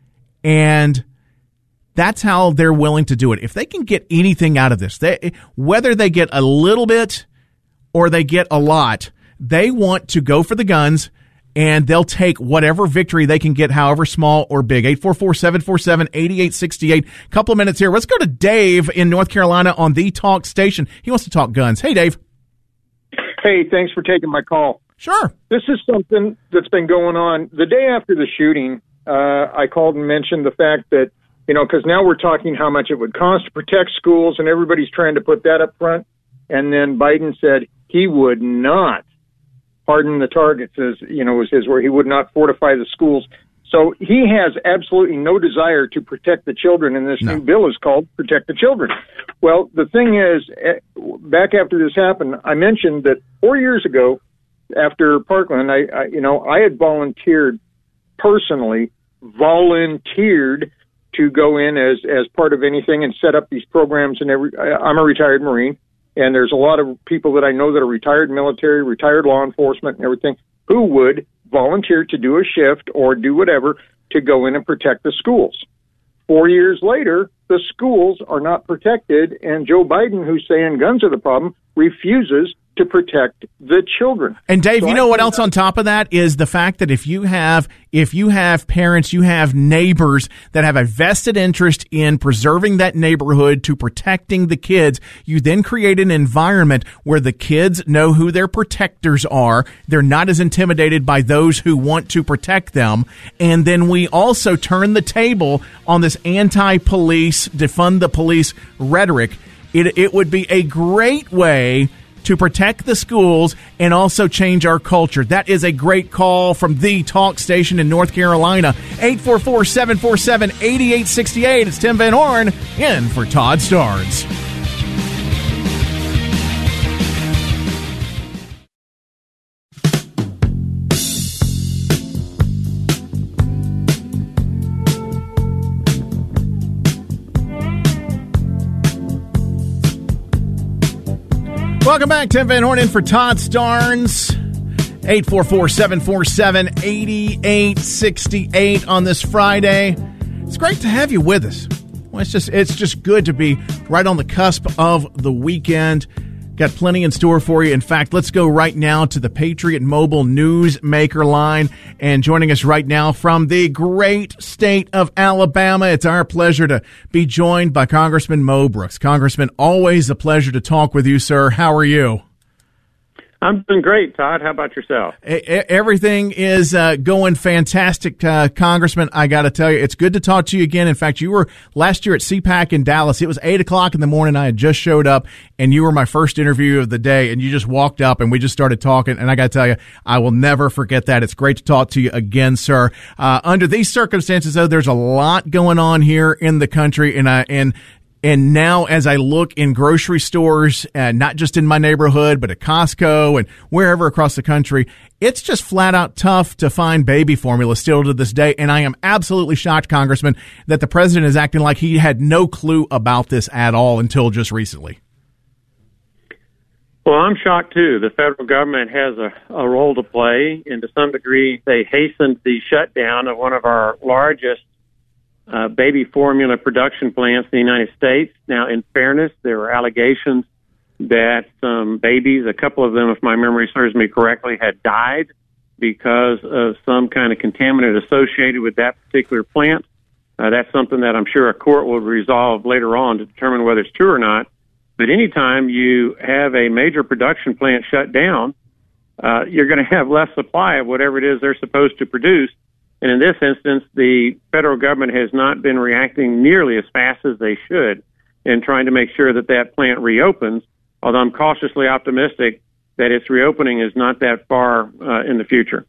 And that's how they're willing to do it. If they can get anything out of this, whether they get a little bit or they get a lot, they want to go for the guns, and they'll take whatever victory they can get, however small or big. 844-747-8868. Couple of minutes here. Let's go to Dave in North Carolina on the Talk station. He wants to talk guns. Hey, Dave. Hey, thanks for taking my call. Sure. This is something that's been going on. The day after the shooting, I called and mentioned the fact that, because now we're talking how much it would cost to protect schools, and everybody's trying to put that up front. And then Biden said he would not harden the targets, was his word. He would not fortify the schools. So he has absolutely no desire to protect the children, and this new bill is called Protect the Children. Well, the thing is, back after this happened, I mentioned that 4 years ago, after Parkland, I had personally volunteered to go in as part of anything and set up these programs. And I'm a retired Marine, and there's a lot of people that I know that are retired military, retired law enforcement, and everything, who would volunteer to do a shift or do whatever to go in and protect the schools. 4 years later, the schools are not protected, and Joe Biden, who's saying guns are the problem, refuses to protect the children. And Dave, So you know what else on top of that is the fact that if you have parents, you have neighbors that have a vested interest in preserving that neighborhood to protecting the kids, you then create an environment where the kids know who their protectors are. They're not as intimidated by those who want to protect them. And then we also turn the table on this anti-police, defund the police rhetoric. It would be a great way to protect the schools and also change our culture. That is a great call from the talk station in North Carolina. 844-747-8868. It's Tim Van Horn in for Todd Starnes. Welcome back. Tim Van Horn in for Todd Starnes. 844-747-8868 on this Friday. It's great to have you with us. Well, it's just good to be right on the cusp of the weekend. Got plenty in store for you. In fact, let's go right now to the Patriot Mobile Newsmaker line. And joining us right now from the great state of Alabama, it's our pleasure to be joined by Congressman Mo Brooks. Congressman, always a pleasure to talk with you, sir. How are you? I'm doing great, Todd. How about yourself? Everything is going fantastic, Congressman. I got to tell you, it's good to talk to you again. In fact, you were last year at CPAC in Dallas. It was 8 o'clock in the morning. I had just showed up, and you were my first interview of the day, and you just walked up, and we just started talking, and I got to tell you, I will never forget that. It's great to talk to you again, sir. Under these circumstances, though, there's a lot going on here in the country, and now as I look in grocery stores, not just in my neighborhood, but at Costco and wherever across the country, it's just flat out tough to find baby formula still to this day. And I am absolutely shocked, Congressman, that the president is acting like he had no clue about this at all until just recently. Well, I'm shocked, too. The federal government has a role to play, and to some degree, they hastened the shutdown of one of our largest baby formula production plants in the United States. Now, in fairness, there were allegations that some babies, a couple of them, if my memory serves me correctly, had died because of some kind of contaminant associated with that particular plant. That's something that I'm sure a court will resolve later on to determine whether it's true or not. But anytime you have a major production plant shut down, you're going to have less supply of whatever it is they're supposed to produce. And in this instance, the federal government has not been reacting nearly as fast as they should in trying to make sure that that plant reopens, although I'm cautiously optimistic that its reopening is not that far in the future.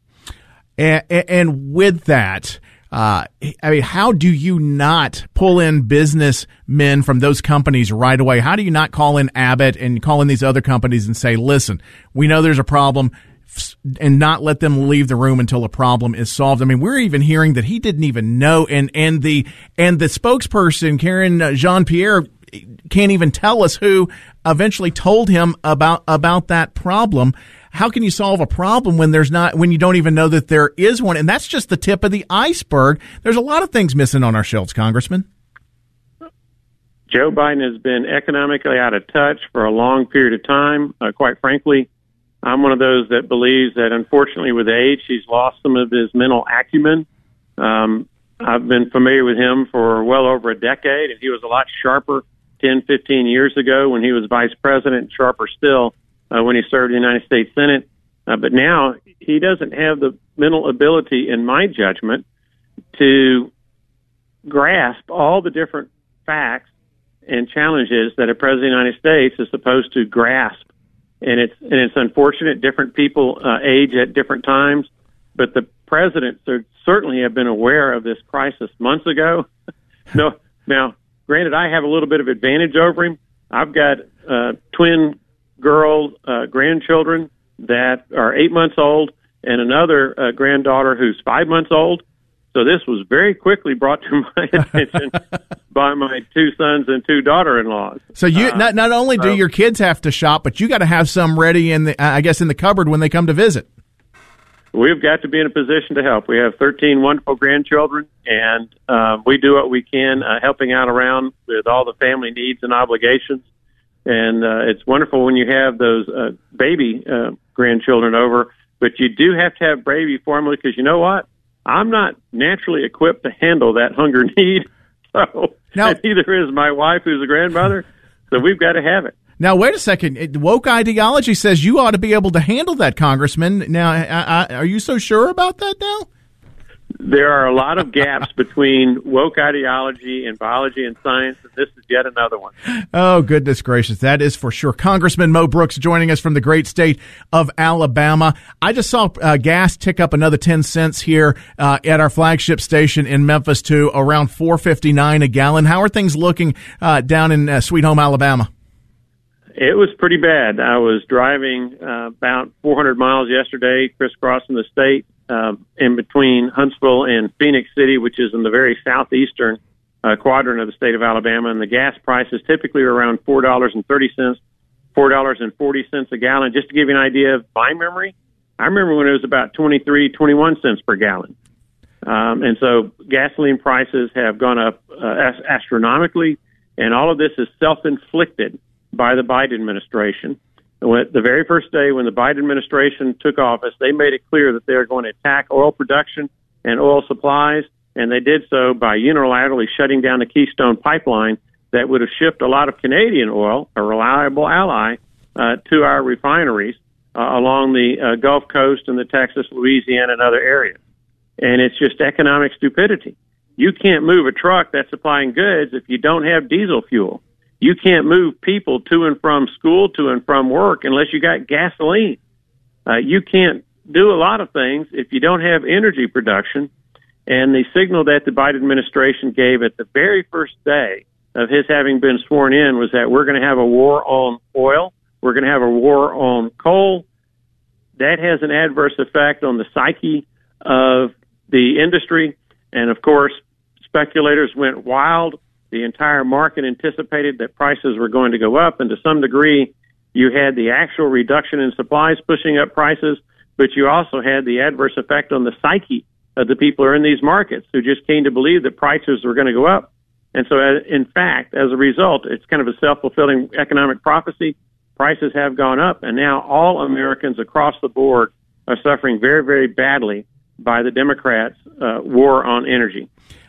And with that, I mean, how do you not pull in businessmen from those companies right away? How do you not call in Abbott and call in these other companies and say, listen, we know there's a problem, and not let them leave the room until the problem is solved? I mean, we're even hearing that he didn't even know, and the spokesperson, Karen Jean-Pierre, can't even tell us who eventually told him about that problem. How can you solve a problem when you don't even know that there is one? And that's just the tip of the iceberg. There's a lot of things missing on our shelves, Congressman. Joe Biden has been economically out of touch for a long period of time. Quite frankly, I'm one of those that believes that, unfortunately, with age, he's lost some of his mental acumen. I've been familiar with him for well over a decade, and he was a lot sharper 10, 15 years ago when he was vice president, sharper still when he served in the United States Senate. But now he doesn't have the mental ability, in my judgment, to grasp all the different facts and challenges that a president of the United States is supposed to grasp. And it's unfortunate. Different people age at different times, but the presidents certainly have been aware of this crisis months ago. No, now, granted, I have a little bit of advantage over him. I've got twin girl grandchildren that are 8 months old and another granddaughter who's 5 months old. So this was very quickly brought to my attention by my two sons and two daughter-in-laws. So you not only do your kids have to shop, but you got to have some ready in the cupboard when they come to visit. We've got to be in a position to help. We have 13 wonderful grandchildren, and we do what we can, helping out around with all the family needs and obligations. And it's wonderful when you have those baby grandchildren over, but you do have to have baby formula because you know what? I'm not naturally equipped to handle that hunger need. So neither is my wife, who's a grandmother. So we've got to have it. Now, wait a second. Woke ideology says you ought to be able to handle that, Congressman. Now, are you so sure about that now? There are a lot of gaps between woke ideology and biology and science, and this is yet another one. Oh, goodness gracious. That is for sure. Congressman Mo Brooks joining us from the great state of Alabama. I just saw gas tick up another 10 cents here at our flagship station in Memphis to around $4.59 a gallon. How are things looking down in Sweet Home, Alabama? It was pretty bad. I was driving about 400 miles yesterday, crisscrossing the state. In between Huntsville and Phoenix City, which is in the very southeastern quadrant of the state of Alabama, and the gas prices typically are around $4.30, $4.40 a gallon. Just to give you an idea of my memory, I remember when it was about 21 cents per gallon. And so gasoline prices have gone up astronomically, and all of this is self-inflicted by the Biden administration. The very first day when the Biden administration took office, they made it clear that they are going to attack oil production and oil supplies, and they did so by unilaterally shutting down the Keystone Pipeline that would have shipped a lot of Canadian oil, a reliable ally, to our refineries along the Gulf Coast and the Texas, Louisiana, and other areas. And it's just economic stupidity. You can't move a truck that's supplying goods if you don't have diesel fuel. You can't move people to and from school, to and from work, unless you got gasoline. You can't do a lot of things if you don't have energy production. And the signal that the Biden administration gave at the very first day of his having been sworn in was that we're going to have a war on oil. We're going to have a war on coal. That has an adverse effect on the psyche of the industry. And, of course, speculators went wild. The entire market anticipated that prices were going to go up, and to some degree, you had the actual reduction in supplies pushing up prices, but you also had the adverse effect on the psyche of the people who are in these markets who just came to believe that prices were going to go up. And so, in fact, as a result, it's kind of a self-fulfilling economic prophecy. Prices have gone up, and now all Americans across the board are suffering very, very badly by the Democrats' war on energy.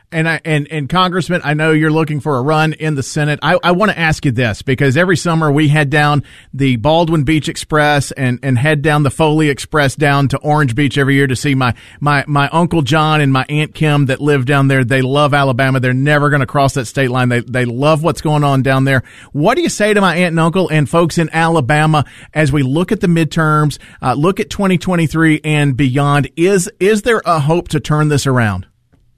And Congressman, I know you're looking for a run in the Senate. I want to ask you this, because every summer we head down the Baldwin Beach Express and head down the Foley Express down to Orange Beach every year to see my Uncle John and my Aunt Kim that live down there. They love Alabama. They're never going to cross that state line. They love what's going on down there. What do you say to my aunt and uncle and folks in Alabama as we look at the midterms, look at 2023 and beyond? Is there a hope to turn this around?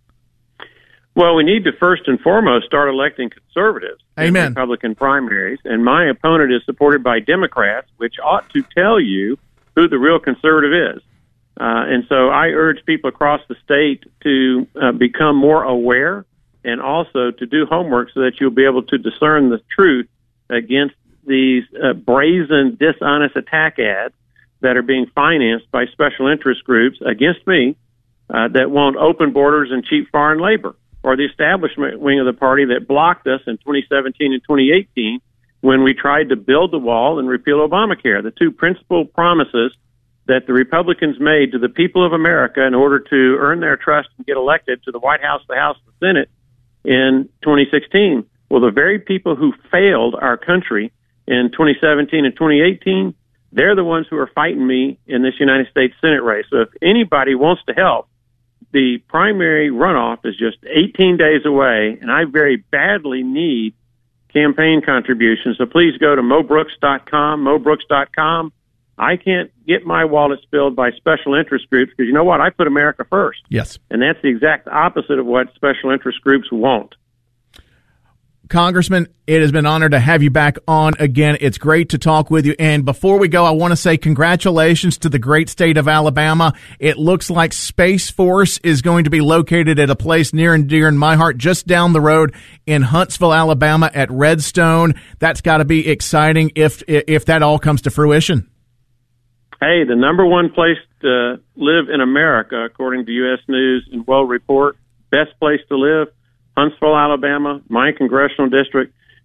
Well, we need to first and foremost start electing conservatives in Republican primaries, and my opponent is supported by Democrats, which ought to tell you who the real conservative is. And so I urge people across the state to become more aware and also to do homework so that you'll be able to discern the truth against these brazen, dishonest attack ads that are being financed by special interest groups against me that want open borders and cheap foreign labor, or the establishment wing of the party that blocked us in 2017 and 2018 when we tried to build the wall and repeal Obamacare, the two principal promises that the Republicans made to the people of America in order to earn their trust and get elected to the White House, the House, the Senate in 2016. Well, the very people who failed our country in 2017 and 2018, they're the ones who are fighting me in this United States Senate race. So if anybody wants to help, the primary runoff is just 18 days away, and I very badly need campaign contributions. So please go to mobrooks.com, mobrooks.com. I can't get my wallets filled by special interest groups because you know what? I put America first. Yes. And that's the exact opposite of what special interest groups want. Congressman, it has been an honor to have you back on again. It's great to talk with you. And before we go, I want to say congratulations to the great state of Alabama. It looks like Space Force is going to be located at a place near and dear in my heart, just down the road in Huntsville, Alabama at Redstone. That's got to be exciting if that all comes to fruition. Hey, the number one place to live in America, according to U.S. News and World Report, best place to live, Huntsville, Alabama, my congressional district.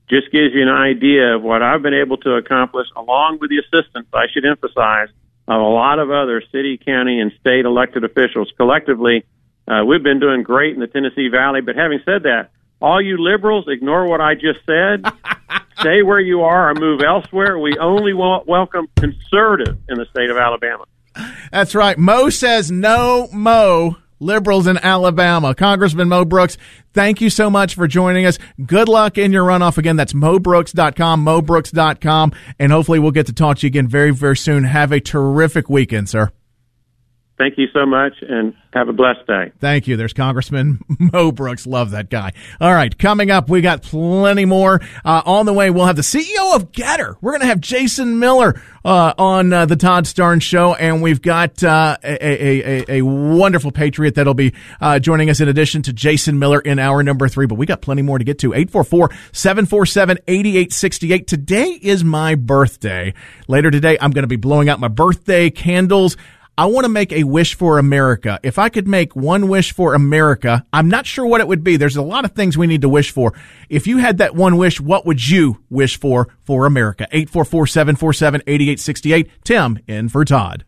just gives you an idea of what I've been able to accomplish, along with the assistance, I should emphasize, of a lot of other city, county, and state elected officials. Collectively, we've been doing great in the Tennessee Valley. But having said that, all you liberals, ignore what I just said. Stay where you are or move elsewhere. We only welcome conservative in the state of Alabama. That's right. Mo says no mo. Liberals in Alabama. Congressman Mo Brooks, thank you so much for joining us. Good luck in your runoff. Again, that's mobrooks.com, mobrooks.com, and hopefully we'll get to talk to you again very, very soon. Have a terrific weekend, sir. Thank you so much, and have a blessed day. Thank you. There's Congressman Mo Brooks. Love that guy. All right, coming up, we got plenty more. On the way, we'll have the CEO of Getter. We're going to have Jason Miller on the Todd Starnes Show, and we've got a wonderful patriot that'll be joining us in addition to Jason Miller in hour number 3. But we got plenty more to get to. 844-747-8868. Today is my birthday. Later today, I'm going to be blowing out my birthday candles. I want to make a wish for America. If I could make one wish for America, I'm not sure what it would be. There's a lot of things we need to wish for. If you had that one wish, what would you wish for America? 844-747-8868. Tim in for Todd.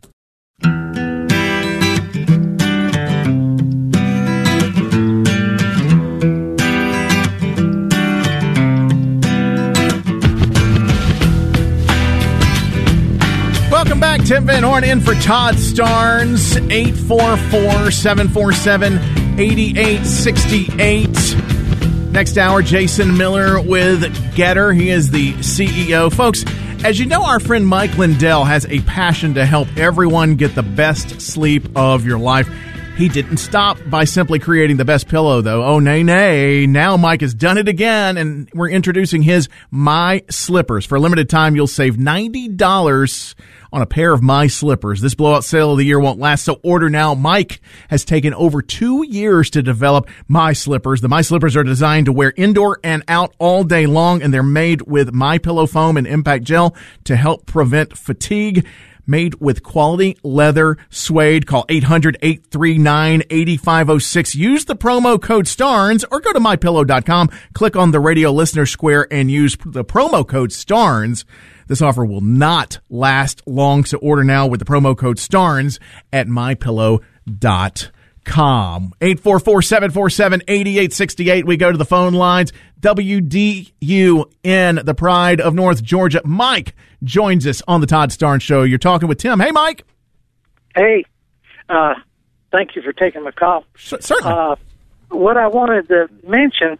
Welcome back. Tim Van Horn in for Todd Starnes. 844-747-8868. Next hour, Jason Miller with Getter. He is the CEO. Folks, as you know, our friend Mike Lindell has a passion to help everyone get the best sleep of your life. He didn't stop by simply creating the best pillow, though. Oh, nay. Now Mike has done it again, and we're introducing his My Slippers. For a limited time, you'll save $90 on a pair of My Slippers. This blowout sale of the year won't last, so order now. Mike has taken over 2 years to develop My Slippers. The My Slippers are designed to wear indoor and out all day long, and they're made with MyPillow foam and impact gel to help prevent fatigue. Made with quality leather suede. Call 800-839-8506. Use the promo code STARNS or go to MyPillow.com. Click on the radio listener square and use the promo code STARNS. This offer will not last long, so order now with the promo code STARNS at MyPillow.com. 844-747-8868. We go to the phone lines. WDUN, the pride of North Georgia. Mike joins us on the Todd Starnes Show. You're talking with Tim. Hey, Mike. Hey, thank you for taking my call. Certainly. What I wanted to mention,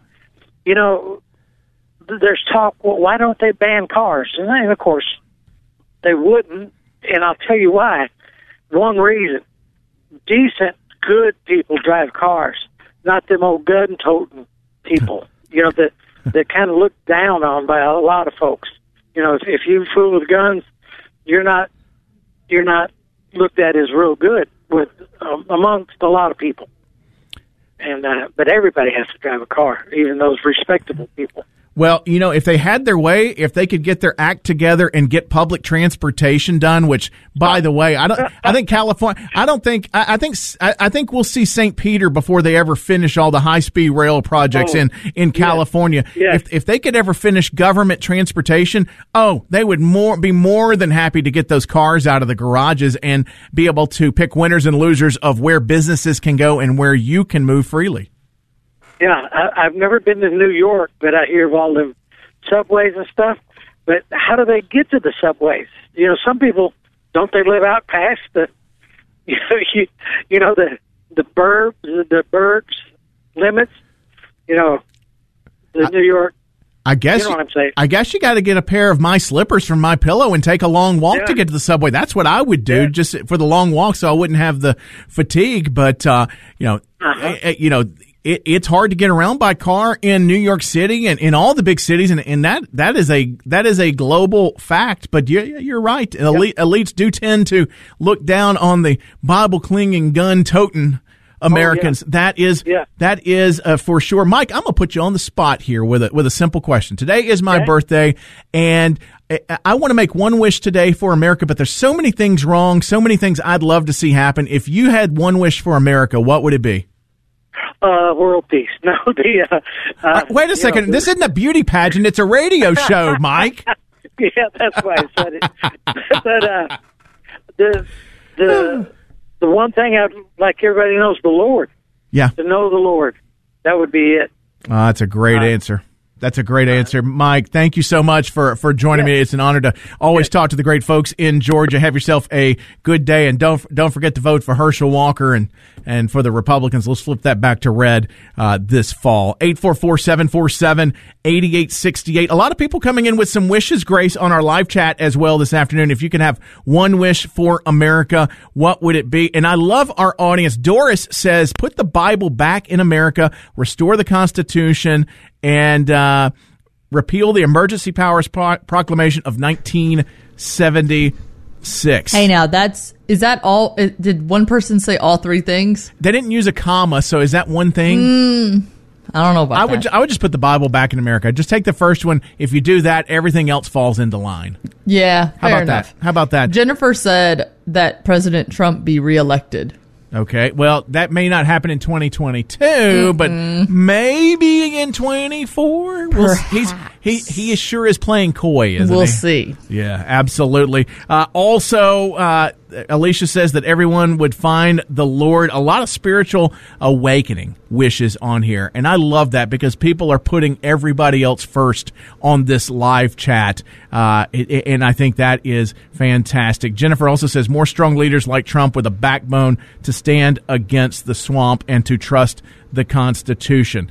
there's talk, well, why don't they ban cars? And of course, they wouldn't, and I'll tell you why. One reason, decent, good people drive cars, not them old gun-toting people, that kind of looked down on by a lot of folks. If you fool with guns, you're not looked at as real good with amongst a lot of people. And but everybody has to drive a car, even those respectable people. Well, if they had their way, if they could get their act together and get public transportation done, which, by the way, I think California, I think we'll see St. Peter before they ever finish all the high-speed rail projects in California. Yes. If they could ever finish government transportation, they would be more than happy to get those cars out of the garages and be able to pick winners and losers of where businesses can go and where you can move freely. Yeah, I've never been to New York, but I hear of all the subways and stuff. But how do they get to the subways? Some people, don't they live out past the burbs limits? The New York. I guess you know what I'm saying. I guess you got to get a pair of My Slippers from MyPillow and take a long walk to get to the subway. That's what I would do, just for the long walk, so I wouldn't have the fatigue. But it's hard to get around by car in New York City and in all the big cities, and that is a global fact. But you're right. Elites do tend to look down on the Bible clinging, gun toting Americans. That is for sure. Mike, I'm gonna put you on the spot here with a simple question. Today is my birthday, and I want to make one wish today for America, but there's so many things wrong, so many things I'd love to see happen. If you had one wish for America, what would it be? world peace. No, wait a second. This isn't a beauty pageant. It's a radio show, Mike. Yeah, that's why I said it. But the one thing I'd like everybody knows the Lord. Yeah. To know the Lord. That would be it. That's a great answer. That's a great answer. Mike, thank you so much for joining me. It's an honor to always talk to the great folks in Georgia. Have yourself a good day, and don't forget to vote for Herschel Walker and for the Republicans. Let's flip that back to red this fall. 844-747-8868. A lot of people coming in with some wishes, Grace, on our live chat as well this afternoon. If you can have one wish for America, what would it be? And I love our audience. Doris says, put the Bible back in America, restore the Constitution, and repeal the Emergency Powers Proclamation of 1976. Hey, now is that all? Did one person say all three things? They didn't use a comma, so is that one thing? I don't know about that. I would just put the Bible back in America. Just take the first one. If you do that, everything else falls into line. Yeah, How about enough. that? How about that? Jennifer said that President Trump be reelected. Okay, well, that may not happen in 2022, but maybe in 24. He sure is playing coy, isn't he? We'll see. Yeah, absolutely. Also, Alicia says that everyone would find the Lord. A lot of spiritual awakening wishes on here, and I love that because people are putting everybody else first on this live chat, and I think that is fantastic. Jennifer also says more strong leaders like Trump with a backbone to stand against the swamp and to trust the Constitution.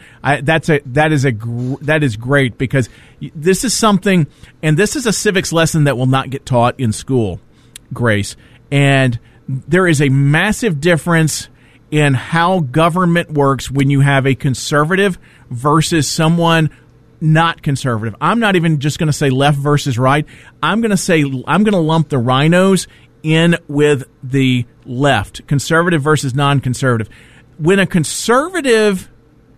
That is great because this is something, and this is a civics lesson that will not get taught in school, Grace. And there is a massive difference in how government works when you have a conservative versus someone not conservative. I'm not even just going to say left versus right. I'm going to lump the rhinos in with the left, conservative versus non-conservative. When a conservative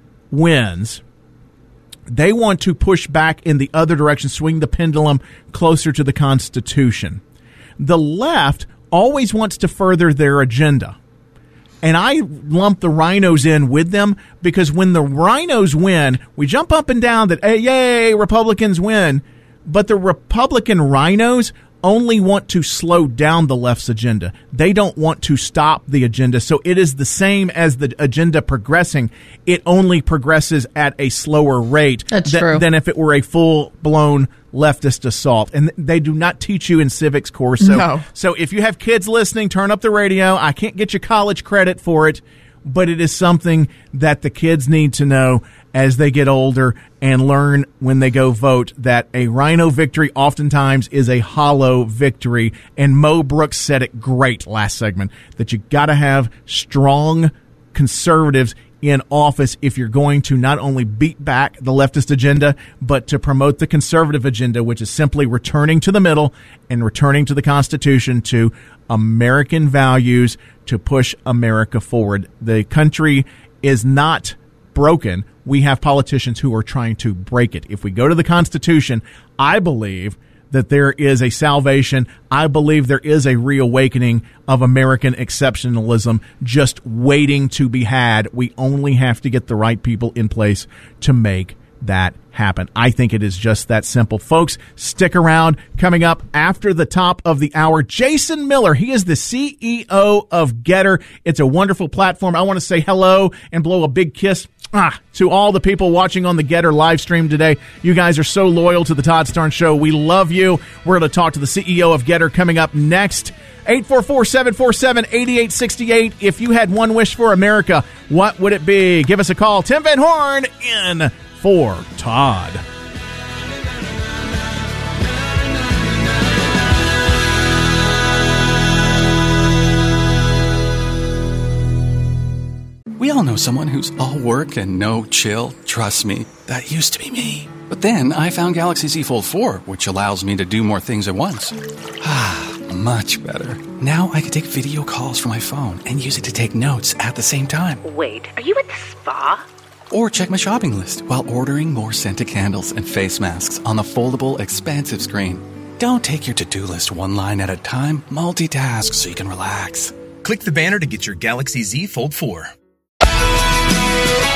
wins, they want to push back in the other direction, swing the pendulum closer to the Constitution. The left always wants to further their agenda. And I lump the rhinos in with them because when the rhinos win, we jump up and down that, hey, yay, Republicans win. But the Republican rhinos only want to slow down the left's agenda. They don't want to stop the agenda. So it is the same as the agenda progressing. It only progresses at a slower rate than if it were a full-blown leftist assault. And they do not teach you in civics course. So if you have kids listening, turn up the radio. I can't get you college credit for it, but it is something that the kids need to know as they get older and learn when they go vote that a rhino victory oftentimes is a hollow victory. And Mo Brooks said it great last segment, that you got to have strong conservatives in office if you're going to not only beat back the leftist agenda, but to promote the conservative agenda, which is simply returning to the middle and returning to the Constitution, to American values, to push America forward. The country is not broken. We have politicians who are trying to break it. If we go to the Constitution, I believe that there is a salvation. I believe there is a reawakening of American exceptionalism just waiting to be had. We only have to get the right people in place to make that happen. I think it is just that simple. Folks, stick around. Coming up after the top of the hour, Jason Miller. He is the CEO of Getter. It's a wonderful platform. I want to say hello and blow a big kiss to all the people watching on the Getter live stream today. You guys are so loyal to the Todd Starnes Show. We love you. We're going to talk to the CEO of Getter coming up next. 844-747-8868. If you had one wish for America, what would it be? Give us a call. Tim Van Horn in for Todd. We all know someone who's all work and no chill. Trust me, that used to be me. But then I found Galaxy Z Fold 4, which allows me to do more things at once. Much better. Now I can take video calls from my phone and use it to take notes at the same time. Wait, are you at the spa? Or check my shopping list while ordering more scented candles and face masks on the foldable, expansive screen. Don't take your to-do list one line at a time. Multitask so you can relax. Click the banner to get your Galaxy Z Fold 4.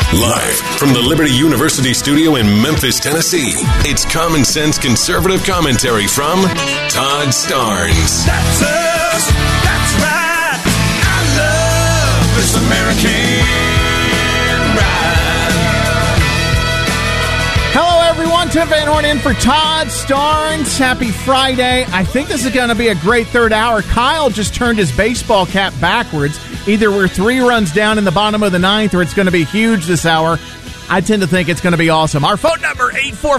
Live from the Liberty University studio in Memphis, Tennessee, it's common sense conservative commentary from Todd Starnes. That's us. That's right. I love this American ride. Hello, everyone. Tim Van Horn in for Todd Starnes. Happy Friday. I think this is going to be a great third hour. Kyle just turned his baseball cap backwards. Either we're 3 runs down in the bottom of the 9th or it's going to be huge this hour. I tend to think it's going to be awesome. Our phone number,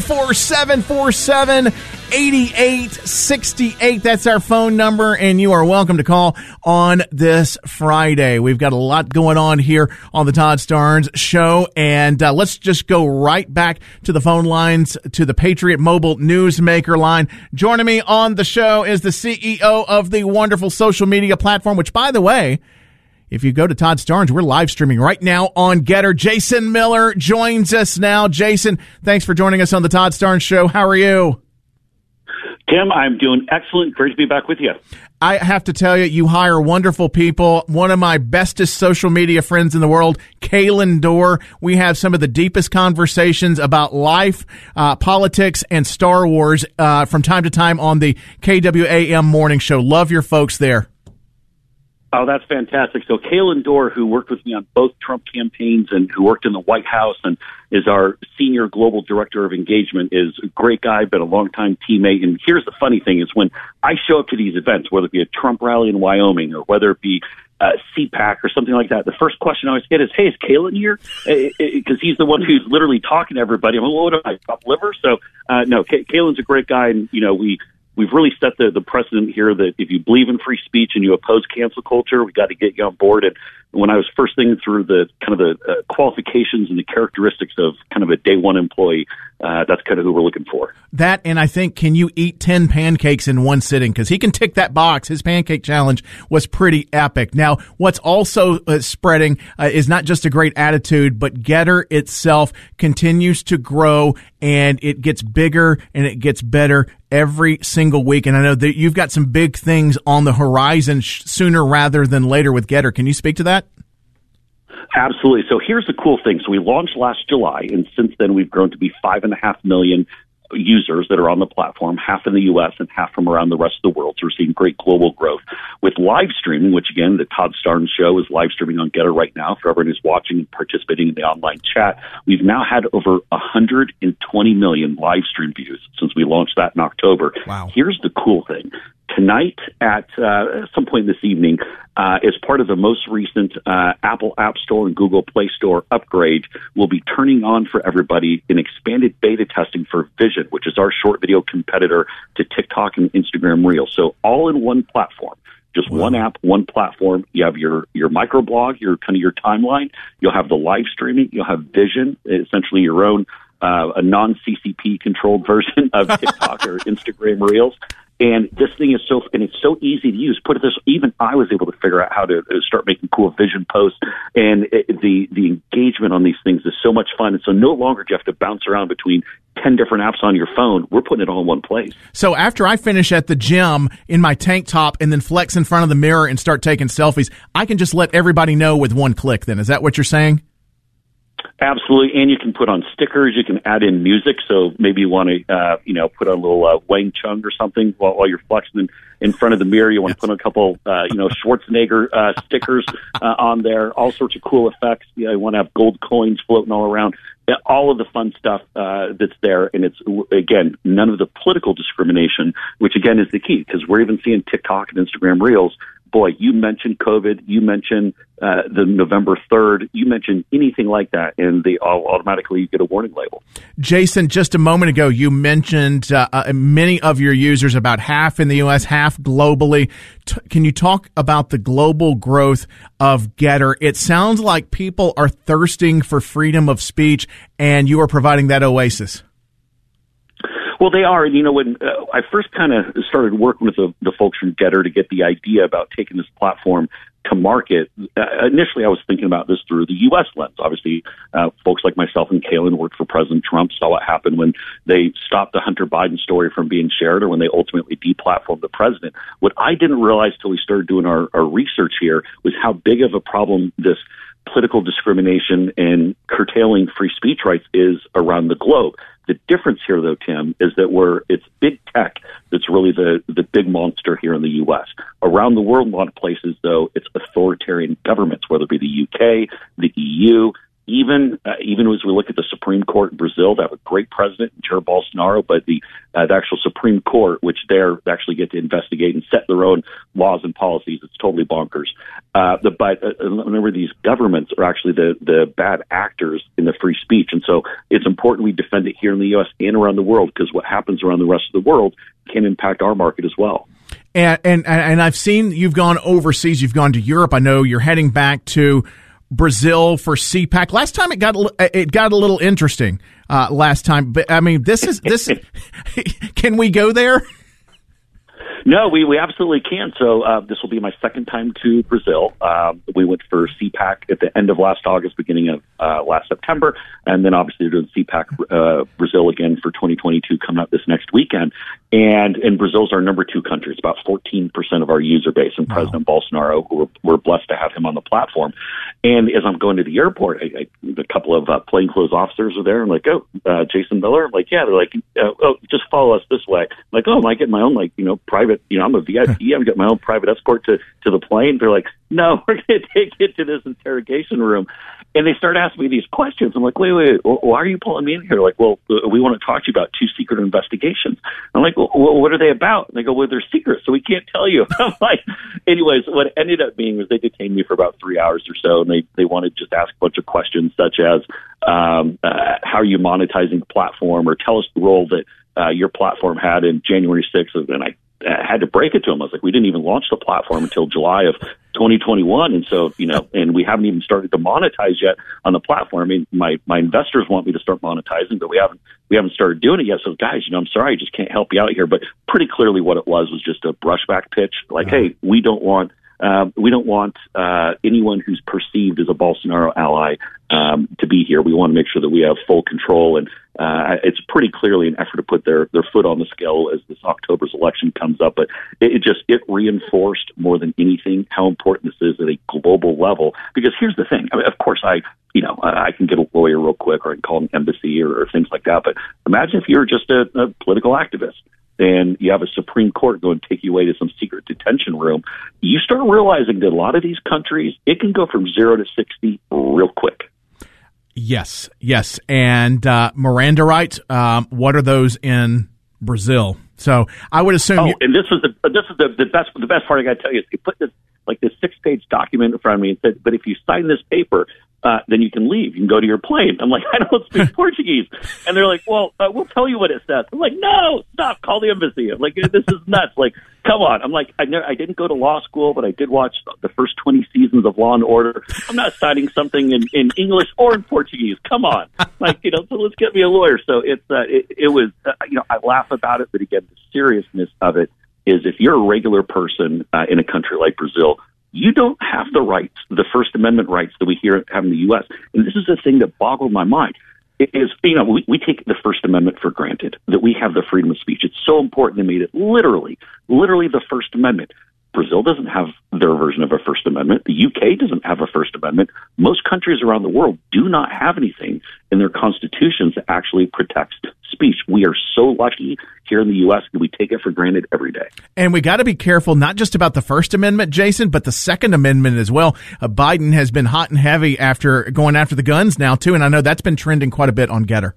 844-747-8868. That's our phone number, and you are welcome to call on this Friday. We've got a lot going on here on the Todd Starnes Show, and let's just go right back to the phone lines, to the Patriot Mobile Newsmaker line. Joining me on the show is the CEO of the wonderful social media platform, which, by the way, if you go to Todd Starnes, we're live streaming right now on Getter. Jason Miller joins us now. Jason, thanks for joining us on the Todd Starnes Show. How are you? Tim, I'm doing excellent. Great to be back with you. I have to tell you, you hire wonderful people. One of my bestest social media friends in the world, Kaylin Dorr. We have some of the deepest conversations about life, politics, and Star Wars from time to time on the KWAM morning show. Love your folks there. Oh, that's fantastic. So Kaylin Dorr, who worked with me on both Trump campaigns and who worked in the White House and is our senior global director of engagement, is a great guy, been a longtime teammate. And here's the funny thing is when I show up to these events, whether it be a Trump rally in Wyoming or whether it be CPAC or something like that, the first question I always get is, hey, is Kaylin here? Because he's the one who's literally talking to everybody. I'm like, well, what am I, top liver? So, no, Kaylin's a great guy. And, you know, we've really set the precedent here that if you believe in free speech and you oppose cancel culture, we got to get you on board. And when I was first thinking through the kind of the qualifications and the characteristics of kind of a day one employee, that's kind of who we're looking for. That, and I think, can you eat 10 pancakes in one sitting? Because he can tick that box. His pancake challenge was pretty epic. Now, what's also spreading is not just a great attitude, but Getter itself continues to grow, and it gets bigger and it gets better every single week. And I know that you've got some big things on the horizon sooner rather than later with Getter. Can you speak to that? Absolutely. So here's the cool thing. So we launched last July, and since then we've grown to be 5.5 million users that are on the platform, half in the U.S. and half from around the rest of the world. So we're seeing great global growth. With live streaming, which again, the Todd Starnes Show is live streaming on Getter right now for everyone who's watching and participating in the online chat. We've now had over 120 million live stream views since we launched that in October. Wow. Here's the cool thing. Tonight at some point this evening, as part of the most recent Apple App Store and Google Play Store upgrade, we'll be turning on for everybody an expanded beta testing for Vision, which is our short video competitor to TikTok and Instagram Reels. So all in one platform. Just one app, one platform. You have your microblog, your kind of your timeline. You'll have the live streaming. You'll have Vision, essentially your own a non-CCP controlled version of TikTok or Instagram Reels. And this thing is it's so easy to use. Put it this, even I was able to figure out how to start making cool Vision posts. And the engagement on these things is so much fun. And so no longer do you have to bounce around between 10 different apps on your phone. We're putting it all in one place. So after I finish at the gym in my tank top and then flex in front of the mirror and start taking selfies, I can just let everybody know with one click then. Is that what you're saying? Absolutely, and you can put on stickers. You can add in music, so maybe you want to, put on a little Wang Chung or something while you're flexing in front of the mirror. You want to put on a couple, Schwarzenegger stickers on there. All sorts of cool effects. You want to have gold coins floating all around. All of the fun stuff that's there, and it's again none of the political discrimination, which again is the key because we're even seeing TikTok and Instagram Reels. Boy, you mentioned COVID, you mentioned the November 3rd, you mentioned anything like that, and they automatically get a warning label. Jason, just a moment ago, you mentioned many of your users, about half in the U.S., half globally. Can you talk about the global growth of Getter? It sounds like people are thirsting for freedom of speech, and you are providing that oasis. Well, they are. And, when I first kind of started working with the folks from Getter to get the idea about taking this platform to market, initially I was thinking about this through the U.S. lens. Obviously, folks like myself and Kaylin worked for President Trump, saw what happened when they stopped the Hunter Biden story from being shared or when they ultimately deplatformed the president. What I didn't realize till we started doing our research here was how big of a problem this political discrimination and curtailing free speech rights is around the globe. The difference here, though, Tim, is that it's big tech that's really the big monster here in the U.S. Around the world, in a lot of places, though, it's authoritarian governments, whether it be the UK, the EU, even as we look at the Supreme Court in Brazil, they have a great president, Jair Bolsonaro, but the actual Supreme Court, which they actually get to investigate and set their own laws and policies, it's totally bonkers. But remember, these governments are actually the bad actors in the free speech, and so it's important we defend it here in the U.S. and around the world, because what happens around the rest of the world can impact our market as well. And I've seen you've gone overseas, you've gone to Europe. I know you're heading back to Brazil for CPAC. Last time it got a little interesting. Last time, but I mean, this is can we go there? No, we absolutely can. So this will be my second time to Brazil. We went for CPAC at the end of last August, beginning of last September, and then obviously we're doing CPAC Brazil again for 2022 coming up this next weekend. And Brazil's our number 2 country. It's about 14% of our user base, and President Bolsonaro, who we're blessed to have him on the platform. And as I'm going to the airport, a couple of plainclothes officers are there. I'm like, Jason Miller? I'm like, yeah. They're like, just follow us this way. I'm like, am I getting my own, private, I'm a VIP. I'm getting my own private escort to the plane. They're like, no, we're going to take you to this interrogation room. And they start asking me these questions. I'm like, wait, why are you pulling me in here? Like, well, we want to talk to you about 2 secret investigations. I'm like, well, what are they about? And they go, well, they're secret, so we can't tell you. I'm like, anyways, what it ended up being was they detained me for about 3 hours or so, and they wanted to just ask a bunch of questions such as, how are you monetizing the platform, or tell us the role that your platform had in January 6th. And I had to break it to them. I was like, we didn't even launch the platform until July of 2021. And so, and we haven't even started to monetize yet on the platform. I mean, my investors want me to start monetizing, but we haven't started doing it yet. So guys, I'm sorry, I just can't help you out here. But pretty clearly what it was just a brushback pitch. Like, hey, we don't want anyone who's perceived as a Bolsonaro ally to be here. We want to make sure that we have full control, and it's pretty clearly an effort to put their foot on the scale as this October's election comes up. But it reinforced more than anything how important this is at a global level. Because here's the thing: I mean, of course, I can get a lawyer real quick, or I can call an embassy or things like that. But imagine if you're just a political activist, and you have a Supreme Court go and take you away to some secret detention room. You start realizing that a lot of these countries, it can go from 0 to 60 real quick. Yes. And Miranda rights, what are those in Brazil? So I would assume. And this is the best part I got to tell you is they put this 6-page document in front of me and said, but if you sign this paper, then you can leave. You can go to your plane. I'm like, I don't speak Portuguese. And they're like, well, we'll tell you what it says. I'm like, no, stop. Call the embassy. I'm like, this is nuts. Like, come on. I'm like, I didn't go to law school, but I did watch the first 20 seasons of Law and Order. I'm not signing something in English or in Portuguese. Come on. Like, so let's get me a lawyer. So it was, I laugh about it, but again, the seriousness of it is if you're a regular person in a country like Brazil, you don't have the rights, the First Amendment rights that we have in the U.S. And this is the thing that boggled my mind. It is, we take the First Amendment for granted, that we have the freedom of speech. It's so important to me that literally the First Amendment. Brazil doesn't have their version of a First Amendment. The UK doesn't have a First Amendment. Most countries around the world do not have anything in their constitutions that actually protects speech. We are so lucky here in the U.S. and we take it for granted every day. And we got to be careful, not just about the First Amendment, Jason, but the Second Amendment as well. Biden has been hot and heavy after going after the guns now, too, and I know that's been trending quite a bit on Getter.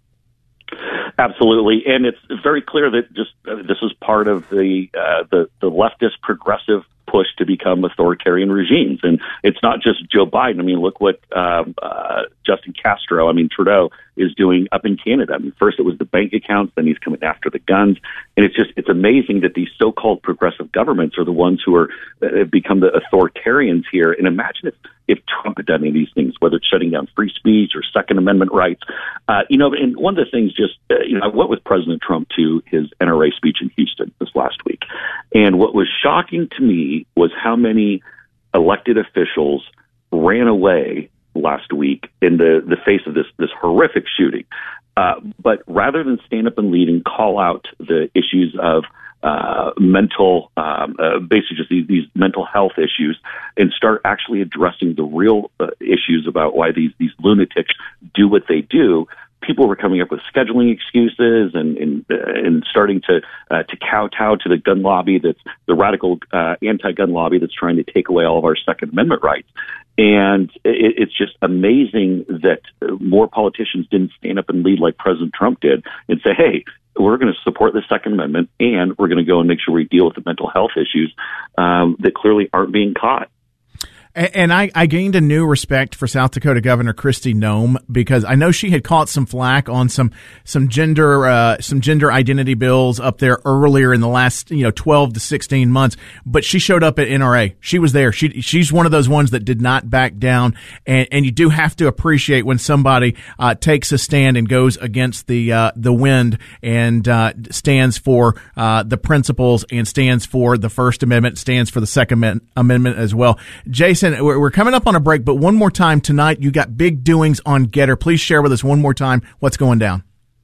Absolutely, and it's very clear that this is part of the leftist progressive push to become authoritarian regimes, and it's not just Joe Biden. I mean, look what Justin Trudeau is doing up in Canada. I mean, first it was the bank accounts, then he's coming after the guns, and it's amazing that these so-called progressive governments are the ones who have become the authoritarians here. And imagine if Trump had done any of these things, whether it's shutting down free speech or Second Amendment rights. And one of the things I went with President Trump to his NRA speech in Houston this last week. And what was shocking to me was how many elected officials ran away last week in the face of this horrific shooting. But rather than stand up and lead and call out the issues of mental, basically just these mental health issues, and start actually addressing the real issues about why these lunatics do what they do. People were coming up with scheduling excuses and starting to kowtow to the gun lobby, that's the radical anti-gun lobby that's trying to take away all of our Second Amendment rights. And it's just amazing that more politicians didn't stand up and lead like President Trump did and say, hey, we're going to support the Second Amendment, and we're going to go and make sure we deal with the mental health issues that clearly aren't being caught. And I gained a new respect for South Dakota Governor Kristi Noem, because I know she had caught some flack on some gender identity bills up there earlier in the last 12 to 16 months. But she showed up at NRA. She was there. She's one of those ones that did not back down. And you do have to appreciate when somebody takes a stand and goes against the wind and stands for the principles and stands for the First Amendment, stands for the Second Amendment as well. Jason, we're coming up on a break, but one more time tonight, you got big doings on Getter. Please share with us one more time what's going down.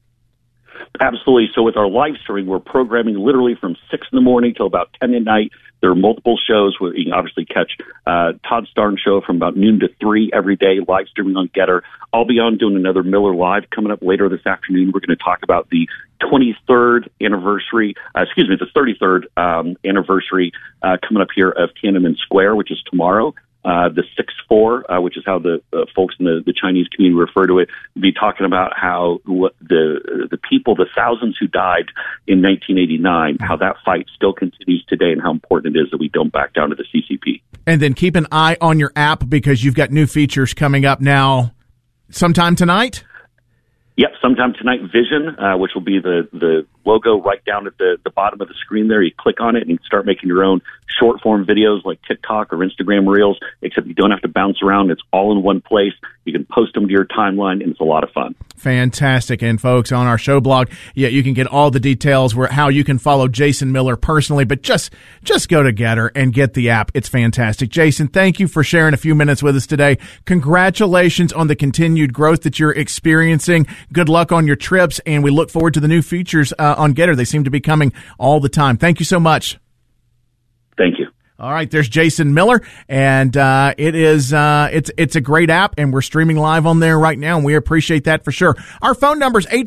Absolutely. So with our live streaming, we're programming literally from 6 in the morning till about 10 at night. There are multiple shows where you can obviously catch Todd Starnes show from about noon to 3 every day, live streaming on Getter. I'll be on doing another Miller Live coming up later this afternoon. We're going to talk about the 23rd anniversary, the 33rd anniversary coming up here of Tiananmen Square, which is tomorrow. The 6-4, which is how the folks in the Chinese community refer to it, be talking about how the people, the thousands who died in 1989, how that fight still continues today, and how important it is that we don't back down to the CCP. And then keep an eye on your app, because you've got new features coming up now sometime tonight? Yep, sometime tonight, Vision, which will be the logo right down at the bottom of the screen there. You click on it and you can start making your own short-form videos like TikTok or Instagram Reels, except you don't have to bounce around. It's all in one place. You can post them to your timeline, and it's a lot of fun. Fantastic. And, folks, on our show blog, you can get all the details where how you can follow Jason Miller personally, but just go to Getter and get the app. It's fantastic. Jason, thank you for sharing a few minutes with us today. Congratulations on the continued growth that you're experiencing. Good luck on your trips, and we look forward to the new features on Getter. They seem to be coming all the time. Thank you so much. Thank you. All right, there's Jason Miller, and it's a great app, and we're streaming live on there right now, and we appreciate that for sure. Our phone number is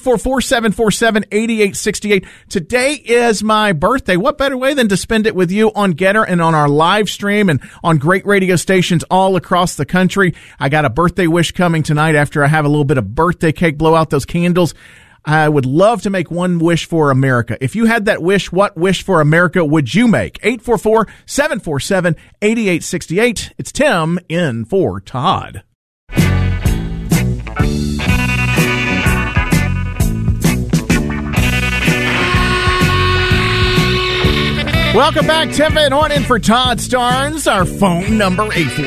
844-747-8868. Today is my birthday. What better way than to spend it with you on Getter and on our live stream and on great radio stations all across the country. I got a birthday wish coming tonight after I have a little bit of birthday cake, blow out those candles. I would love to make one wish for America. If you had that wish, what wish for America would you make? 844-747-8868. It's Tim in for Todd. Welcome back. Tim Van Horn in for Todd Starnes. Our phone number,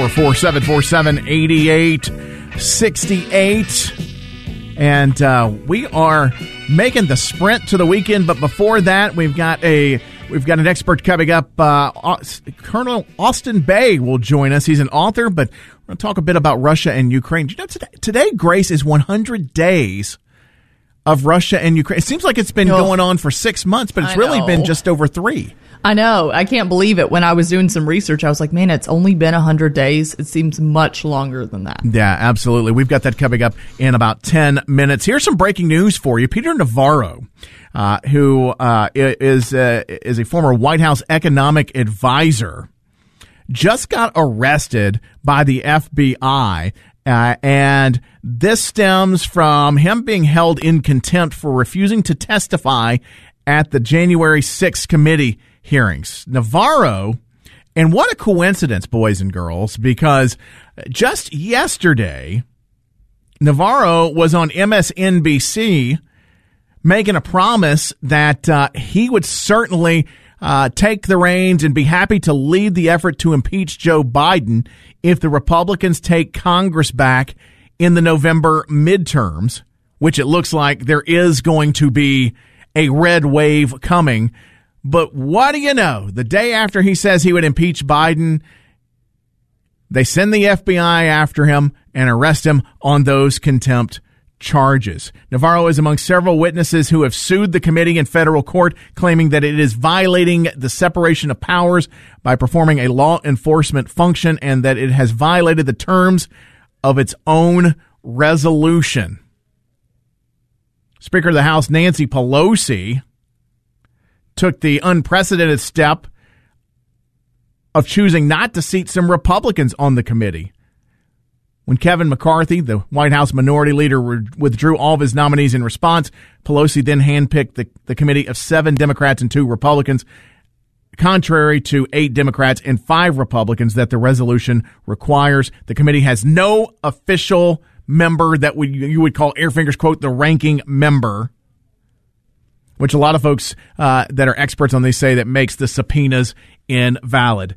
844-747-8868. And we are making the sprint to the weekend, but before that, we've got an expert coming up. Colonel Austin Bay will join us. He's an author, but we're going to talk a bit about Russia and Ukraine. You know, today, Grace, is 100 days of Russia and Ukraine. It seems like it's been going on for 6 months, but it's really been just over 3. I know. I can't believe it. When I was doing some research, I was like, man, it's only been 100 days. It seems much longer than that. Yeah, absolutely. We've got that coming up in about 10 minutes. Here's some breaking news for you. Peter Navarro, who is a former White House economic advisor, just got arrested by the FBI. And this stems from him being held in contempt for refusing to testify at the January 6th committee hearings. Navarro, and what a coincidence, boys and girls, because just yesterday, Navarro was on MSNBC making a promise that he would certainly take the reins and be happy to lead the effort to impeach Joe Biden if the Republicans take Congress back in the November midterms, which it looks like there is going to be a red wave coming. But what do you know? The day after he says he would impeach Biden, they send the FBI after him and arrest him on those contempt charges. Navarro is among several witnesses who have sued the committee in federal court, claiming that it is violating the separation of powers by performing a law enforcement function and that it has violated the terms of its own resolution. Speaker of the House Nancy Pelosi took the unprecedented step of choosing not to seat some Republicans on the committee. When Kevin McCarthy, the White House minority leader, withdrew all of his nominees in response, Pelosi then handpicked the committee of 7 Democrats and 2 Republicans, contrary to 8 Democrats and 5 Republicans that the resolution requires. The committee has no official member that you would call, air fingers, quote, the ranking member, which a lot of folks that are experts on these say that makes the subpoenas invalid.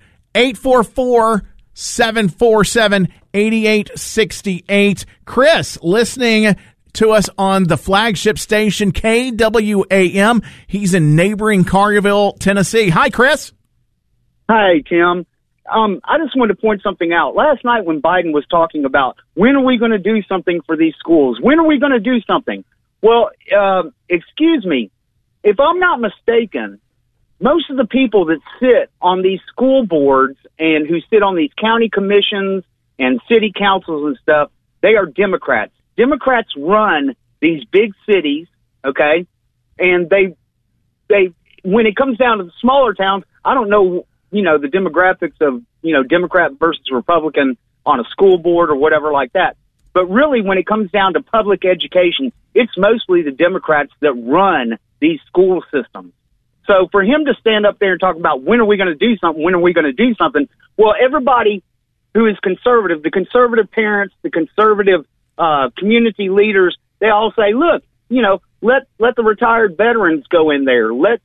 844-747-8868. Chris, listening to us on the flagship station KWAM. He's in neighboring Collierville, Tennessee. Hi, Chris. Hi, Tim. I just wanted to point something out. Last night when Biden was talking about when are we going to do something for these schools? When are we going to do something? Well, excuse me. If I'm not mistaken, most of the people that sit on these school boards and who sit on these county commissions and city councils and stuff, they are Democrats. Democrats run these big cities, okay? And they when it comes down to the smaller towns, I don't know, the demographics of, Democrat versus Republican on a school board or whatever like that. But really, when it comes down to public education, it's mostly the Democrats that run these school systems. So for him to stand up there and talk about when are we going to do something, well, everybody who is conservative, the conservative parents, the conservative community leaders, they all say, look, let the retired veterans go in there. Let's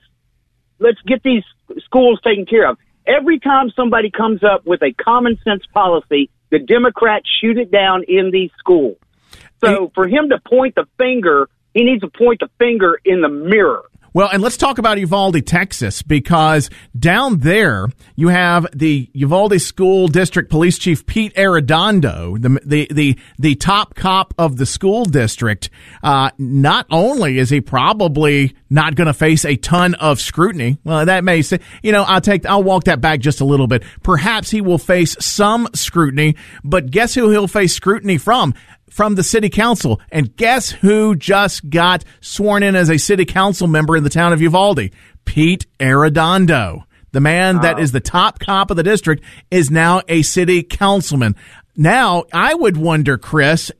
get these schools taken care of. Every time somebody comes up with a common sense policy, the Democrats shoot it down in these schools. So for him to point the finger, he needs to point the finger in the mirror. Well, and let's talk about Uvalde, Texas, because down there you have the Uvalde School District Police Chief Pete Arredondo, the top cop of the school district. Not only is he probably not going to face a ton of scrutiny, well, that may say, I'll walk that back just a little bit. Perhaps he will face some scrutiny, but guess who he'll face scrutiny from? From the city council. And guess who just got sworn in as a city council member in the town of Uvalde? Pete Arredondo. The man that is the top cop of the district is now a city councilman. Now, I would wonder, Chris,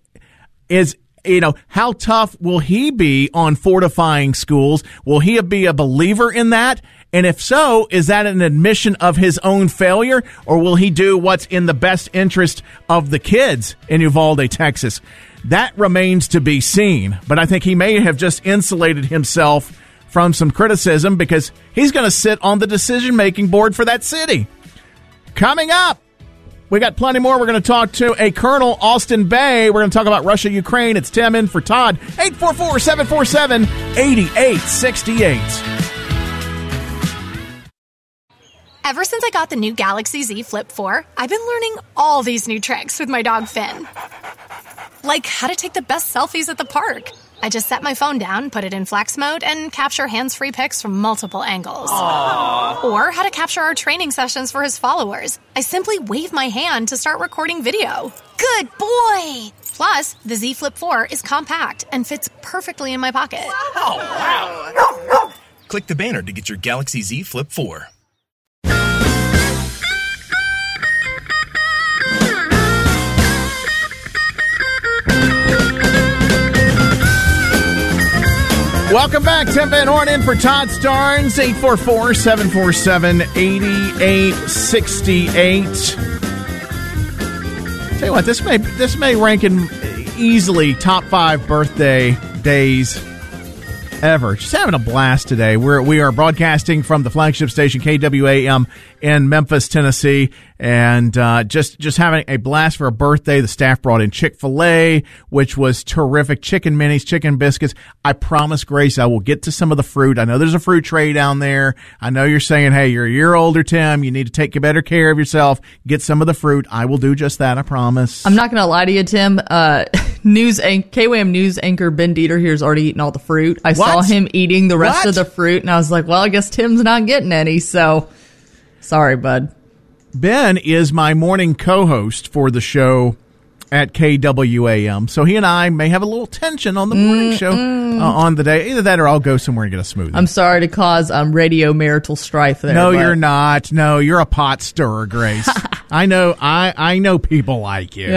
how tough will he be on fortifying schools? Will he be a believer in that? And if so, is that an admission of his own failure, or will he do what's in the best interest of the kids in Uvalde, Texas? That remains to be seen. But I think he may have just insulated himself from some criticism because he's going to sit on the decision-making board for that city. Coming up, we got plenty more. We're going to talk to a Colonel Austin Bay. We're going to talk about Russia, Ukraine. It's Tim in for Todd. 844-747-8868. Ever since I got the new Galaxy Z Flip 4, I've been learning all these new tricks with my dog Finn. Like how to take the best selfies at the park. I just set my phone down, put it in flex mode, and capture hands-free pics from multiple angles. Aww. Or how to capture our training sessions for his followers. I simply wave my hand to start recording video. Good boy! Plus, the Z Flip 4 is compact and fits perfectly in my pocket. Wow. Click the banner to get your Galaxy Z Flip 4. Welcome back. Tim Van Horn in for Todd Starnes. 844-747-8868. Tell you what, this may rank in easily top 5 birthday days ever. Just having a blast today. We are broadcasting from the flagship station KWAM in Memphis, Tennessee, and just having a blast for a birthday. The staff brought in Chick-fil-A, which was terrific. Chicken minis, chicken biscuits. I promise, Grace, I will get to some of the fruit. I know there's a fruit tray down there. I know you're saying, hey, you're a year older, Tim. You need to take better care of yourself. Get some of the fruit. I will do just that, I promise. I'm not going to lie to you, Tim. KWAM news anchor Ben Dieter here has already eaten all the fruit. I saw him eating the rest of the fruit, and I was like, well, I guess Tim's not getting any, so sorry, bud. Ben is my morning co-host for the show at KWAM, so he and I may have a little tension on the morning show on the day. Either that or I'll go somewhere and get a smoothie. I'm sorry to cause radio marital strife there. No, you're not. No, you're a pot stirrer, Grace. I know people like you.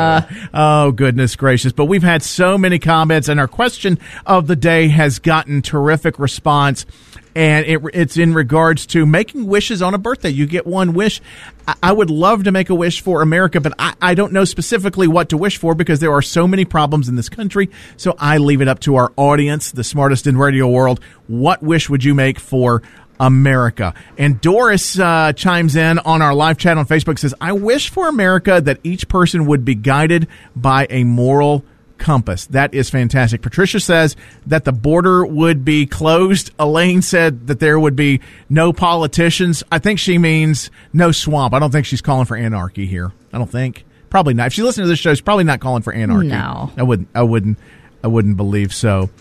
Oh, goodness gracious. But we've had so many comments, and our question of the day has gotten terrific response. And it's in regards to making wishes on a birthday. You get one wish. I would love to make a wish for America, but I don't know specifically what to wish for because there are so many problems in this country. So I leave it up to our audience, the smartest in radio world. What wish would you make for America? And Doris chimes in on our live chat on Facebook, says, I wish for America that each person would be guided by a moral compass. That is fantastic. Patricia says that the border would be closed. Elaine said that there would be no politicians. I think she means no swamp. I don't think she's calling for anarchy here. I don't think. Probably not. If she listens to this show, she's probably not calling for anarchy. No. I wouldn't believe so.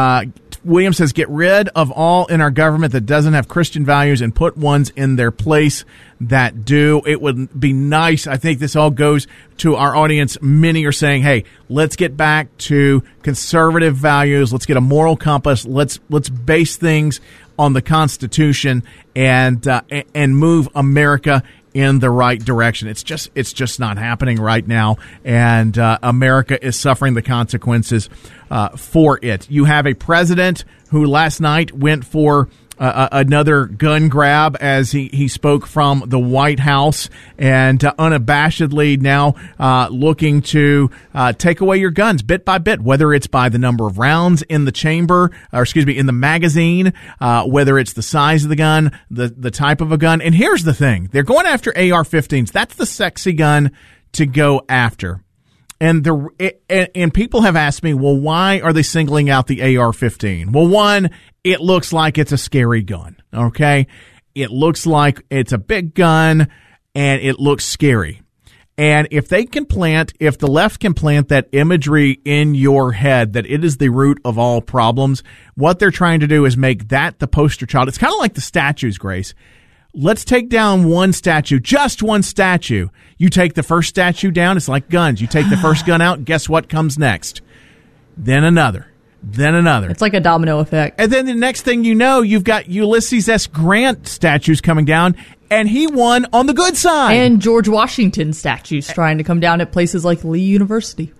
William says, get rid of all in our government that doesn't have Christian values and put ones in their place that do. It would be nice. I think this all goes to our audience. Many are saying, hey, let's get back to conservative values. Let's get a moral compass. Let's base things on the Constitution and move America in the right direction. It's just not happening right now, and America is suffering the consequences for it. You have a president who last night went for another gun grab as he spoke from the White House, and unabashedly now looking to take away your guns bit by bit, whether it's by the number of rounds in the chamber, or in the magazine, whether it's the size of the gun, the type of a gun. And here's the thing. They're going after AR-15s. That's the sexy gun to go after. And people have asked me, well, why are they singling out the AR-15? Well, one, it looks like it's a scary gun, okay? It looks like it's a big gun, and it looks scary. And if the left can plant that imagery in your head that it is the root of all problems, what they're trying to do is make that the poster child. It's kind of like the statues, Grace. Let's take down one statue, just one statue. You take the first statue down, it's like guns. You take the first gun out, guess what comes next? Then another. Then another. It's like a domino effect. And then the next thing you know, you've got Ulysses S. Grant statues coming down, and he won on the good side. And George Washington statues trying to come down at places like Lee University.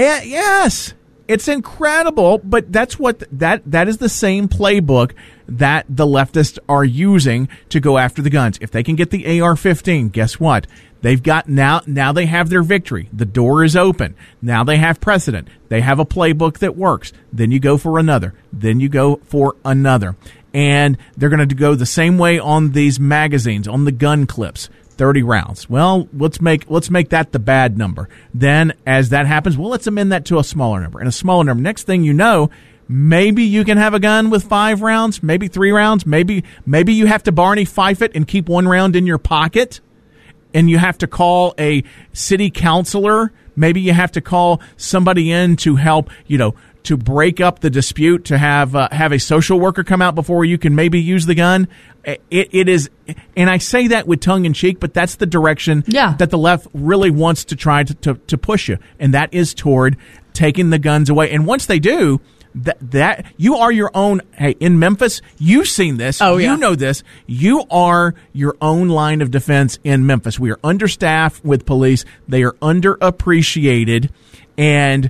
Yes. It's incredible, but that's what that is the same playbook that the leftists are using to go after the guns. If they can get the AR-15, guess what? They've got now they have their victory. The door is open. Now they have precedent. They have a playbook that works. Then you go for another. Then you go for another. And they're going to go the same way on these magazines, on the gun clips. 30 rounds. Well, let's make that the bad number. Then as that happens, well, let's amend that to a smaller number. And a smaller number. Next thing you know, maybe you can have a gun with 5 rounds, maybe 3 rounds, maybe you have to Barney Fife it and keep 1 round in your pocket, and you have to call a city councilor. Maybe you have to call somebody in to help, to break up the dispute, to have a social worker come out before you can maybe use the gun. It is, and I say that with tongue in cheek, but that's the direction that the left really wants to try to push you, and that is toward taking the guns away. And once they do, that you are your own. Hey, in Memphis, you've seen this. Oh, yeah. You know this. You are your own line of defense in Memphis. We are understaffed with police. They are underappreciated, and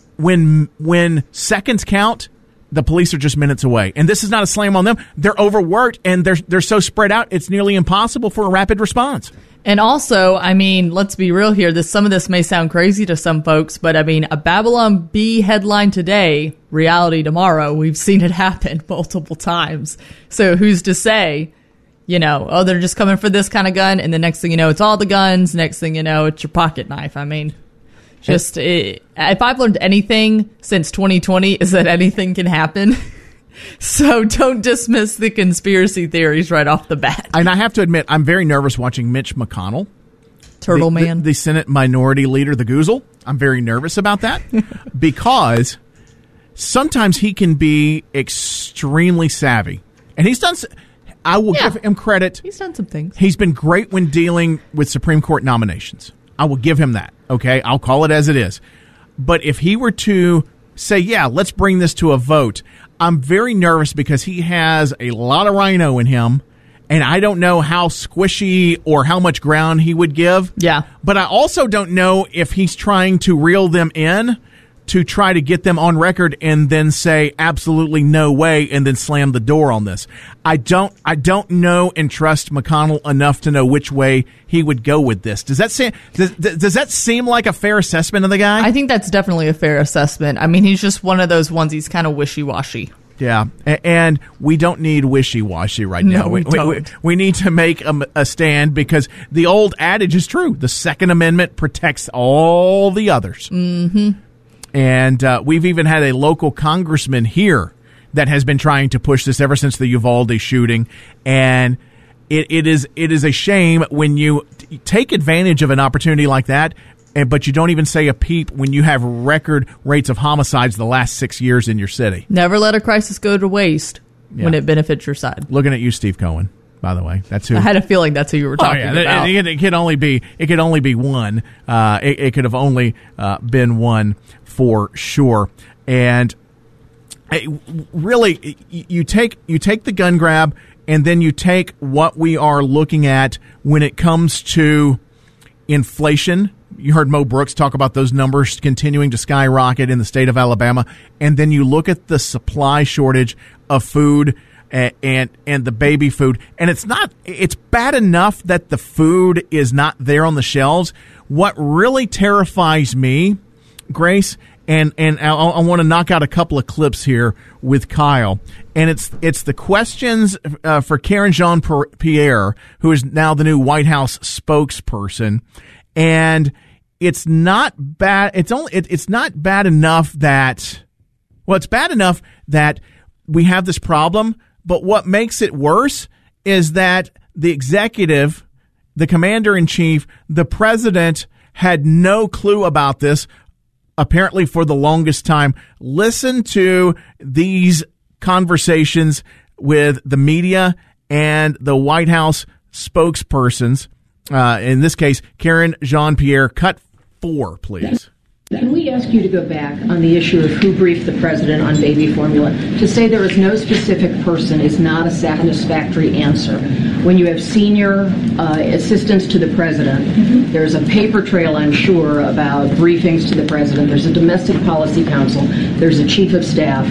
when seconds count, the police are just minutes away. And this is not a slam on them. They're overworked, and they're so spread out, it's nearly impossible for a rapid response. And also, let's be real here. Some of this may sound crazy to some folks, but a Babylon Bee headline today, reality tomorrow. We've seen it happen multiple times. So who's to say oh, they're just coming for this kind of gun, and the next thing you know, it's all the guns. Next thing you know, it's your pocket knife. I mean, if I've learned anything since 2020 is that anything can happen. So don't dismiss the conspiracy theories right off the bat. And I have to admit, I'm very nervous watching Mitch McConnell. Turtle Man. The Senate Minority Leader, the Goozle. I'm very nervous about that because sometimes he can be extremely savvy. And he's done... I will give him credit. He's done some things. He's been great when dealing with Supreme Court nominations. I will give him that, okay? I'll call it as it is. But if he were to say, yeah, let's bring this to a vote, I'm very nervous because he has a lot of rhino in him, and I don't know how squishy or how much ground he would give. Yeah. But I also don't know if he's trying to reel them in to try to get them on record and then say absolutely no way and then slam the door on this. I don't know and trust McConnell enough to know which way he would go with this. Does that seem like a fair assessment of the guy? I think that's definitely a fair assessment. I mean, he's just one of those ones. He's kind of wishy-washy. Yeah, and we don't need wishy-washy right now. No, we don't. We need to make a stand because the old adage is true. The Second Amendment protects all the others. Mm-hmm. And we've even had a local congressman here that has been trying to push this ever since the Uvalde shooting. And it is a shame when you take advantage of an opportunity like that, but you don't even say a peep when you have record rates of homicides the last 6 years in your city. Never let a crisis go to waste when it benefits your side. Looking at you, Steve Cohen. By the way, that's who I had a feeling that's who you were talking about. It could only be one. It could have only been one for sure. And really, you take the gun grab, and then you take what we are looking at when it comes to inflation. You heard Mo Brooks talk about those numbers continuing to skyrocket in the state of Alabama, and then you look at the supply shortage of food. And the baby food, and it's bad enough that the food is not there on the shelves. What really terrifies me, Grace, and I want to knock out a couple of clips here with Kyle, and it's the questions for Karen Jean-Pierre, who is now the new White House spokesperson, and it's not bad. It's not bad enough that, well, it's bad enough that we have this problem. But what makes it worse is that the executive, the commander-in-chief, the president had no clue about this, apparently for the longest time. Listen to these conversations with the media and the White House spokespersons. In this case, Karen Jean-Pierre. Cut 4, please. Can we ask you to go back on the issue of who briefed the president on baby formula? To say there is no specific person is not a satisfactory answer. When you have senior assistants to the president, there's a paper trail, I'm sure, about briefings to the president. There's a domestic policy council. There's a chief of staff.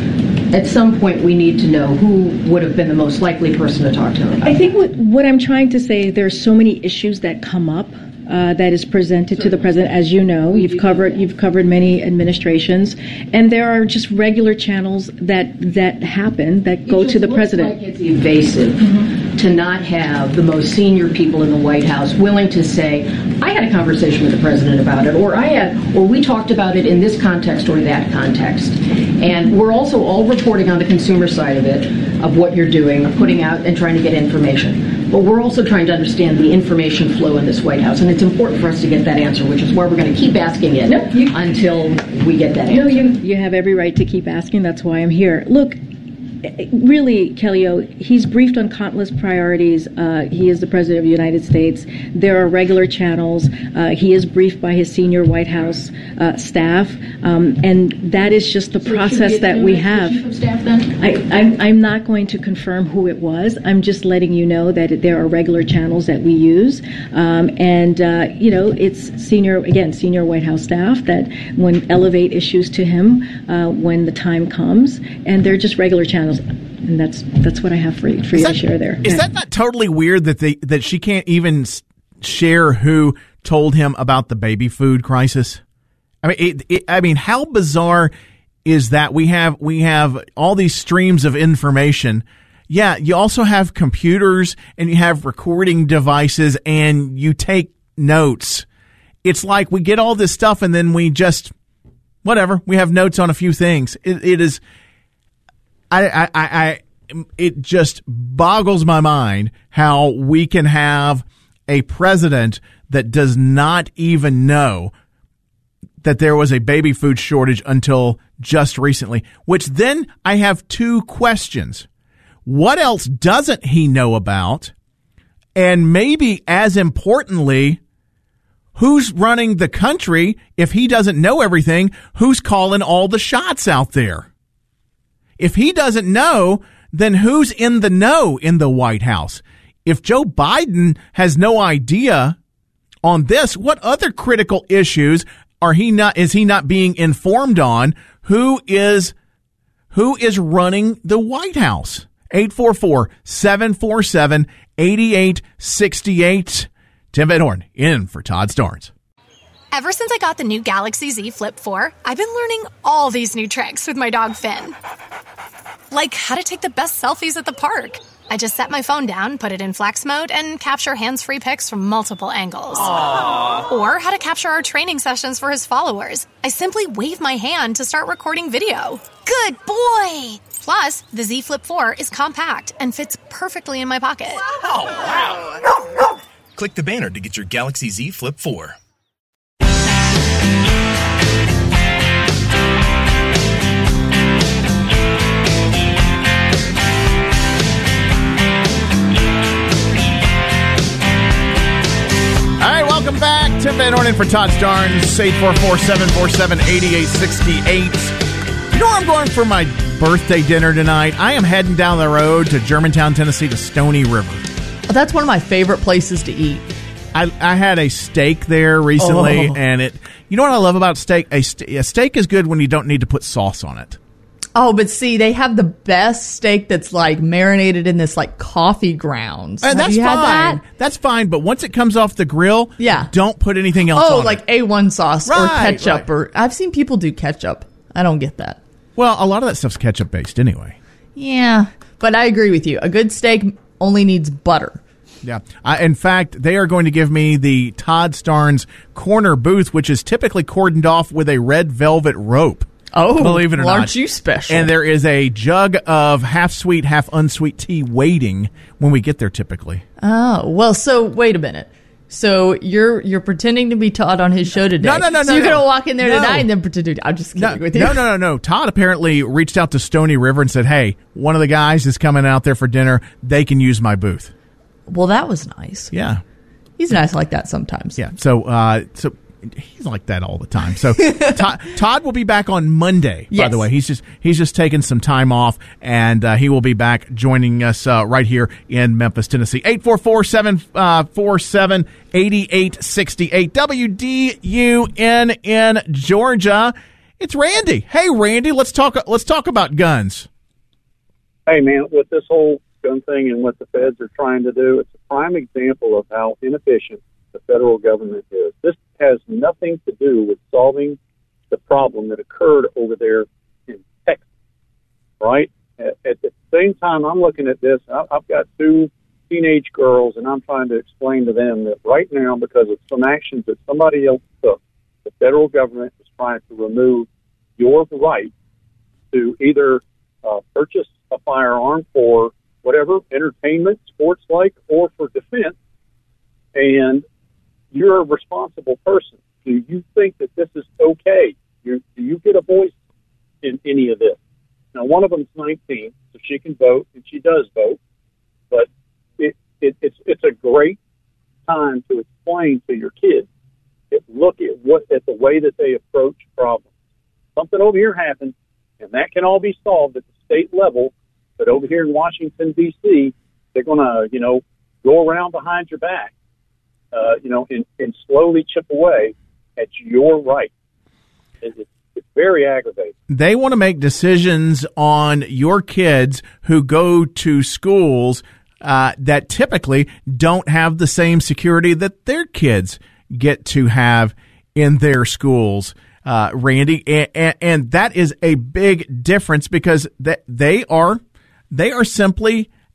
At some point, we need to know who would have been the most likely person to talk to him about. I think what I'm trying to say, there are so many issues that come up. That is presented to the president, as you know. You've covered many administrations, and there are just regular channels that happen that go to the president. Like it's evasive to not have the most senior people in the White House willing to say, "I had a conversation with the president about it," or we talked about it in this context or that context. And we're also all reporting on the consumer side of it, of what you're doing, putting out and trying to get information. But we're also trying to understand the information flow in this White House, and it's important for us to get that answer, which is why we're going to keep asking it until we get that answer. No, you have every right to keep asking. That's why I'm here. Look, really, Kellyo, he's briefed on countless priorities. He is the President of the United States. There are regular channels. He is briefed by his senior White House staff, and that is just the process that we have. Chief of staff, then? I'm not going to confirm who it was. I'm just letting you know that there are regular channels that we use, and it's senior White House staff that elevate issues to him when the time comes, and they're just regular channels. And that's what I have for you to share there. Is that not totally weird that she can't even share who told him about the baby food crisis? I mean, how bizarre is that? We have all these streams of information, yeah, you also have computers and you have recording devices and you take notes. It's like we get all this stuff and then we just, whatever, we have notes on a few things. It is, it just boggles my mind how we can have a president that does not even know that there was a baby food shortage until just recently, which then I have two questions. What else doesn't he know about? And maybe as importantly, who's running the country if he doesn't know everything? Who's calling all the shots out there? If he doesn't know, then who's in the know in the White House? If Joe Biden has no idea on this, what other critical issues is he not being informed on? Who is running the White House? 844-747-8868. Tim Van Horn in for Todd Starnes. Ever since I got the new Galaxy Z Flip 4, I've been learning all these new tricks with my dog Finn. Like how to take the best selfies at the park. I just set my phone down, put it in flex mode, and capture hands-free pics from multiple angles. Aww. Or how to capture our training sessions for his followers. I simply wave my hand to start recording video. Good boy! Plus, the Z Flip 4 is compact and fits perfectly in my pocket. Wow. Click the banner to get your Galaxy Z Flip 4. Welcome back. Tim Van Horn in for Todd Starnes. 844-747-8868. You know where I'm going for my birthday dinner tonight? I am heading down the road to Germantown, Tennessee to Stony River. Oh, that's one of my favorite places to eat. I had a steak there recently, and you know what I love about steak? A steak is good when you don't need to put sauce on it. Oh, but see, they have the best steak that's like marinated in this like coffee grounds. And that's fine. That's fine. But once it comes off the grill, don't put anything else on it. Oh, like A1 sauce or ketchup. Or I've seen people do ketchup. I don't get that. Well, a lot of that stuff's ketchup based anyway. Yeah, but I agree with you. A good steak only needs butter. Yeah. In fact, they are going to give me the Todd Starnes corner booth, which is typically cordoned off with a red velvet rope. Oh, believe it or not. Aren't you special? And there is a jug of half sweet, half unsweet tea waiting when we get there typically. Oh, well, so wait a minute. So you're pretending to be Todd on his show today. No. So you're going to walk in there tonight and then pretend to... I'm just kidding with you. No. Todd apparently reached out to Stony River and said, hey, one of the guys is coming out there for dinner. They can use my booth. Well, that was nice. Yeah. He's nice like that sometimes. Yeah. So he's like that all the time. So Todd will be back on Monday, by the way. He's just taking some time off, and he will be back joining us right here in Memphis, Tennessee. 844-747-8868. WDUN in Georgia. It's Randy. Hey, Randy, let's talk about guns. Hey, man, with this whole gun thing and what the feds are trying to do, it's a prime example of how inefficient the federal government is. This has nothing to do with solving the problem that occurred over there in Texas, right? At the same time, I'm looking at this, I've got two teenage girls, and I'm trying to explain to them that right now, because of some actions that somebody else took, the federal government is trying to remove your right to either purchase a firearm for whatever, entertainment, sports-like, or for defense, and you're a responsible person. Do you think that this is okay? Do you get a voice in any of this? Now, one of them's 19, so she can vote, and she does vote, but it's a great time to explain to your kids, look at the way that they approach problems. Something over here happened, and that can all be solved at the state level, but over here in Washington, D.C., they're going to, go around behind your back, and slowly chip away at your right. It's very aggravating. They want to make decisions on your kids who go to schools that typically don't have the same security that their kids get to have in their schools, Randy. And that is a big difference because they are simply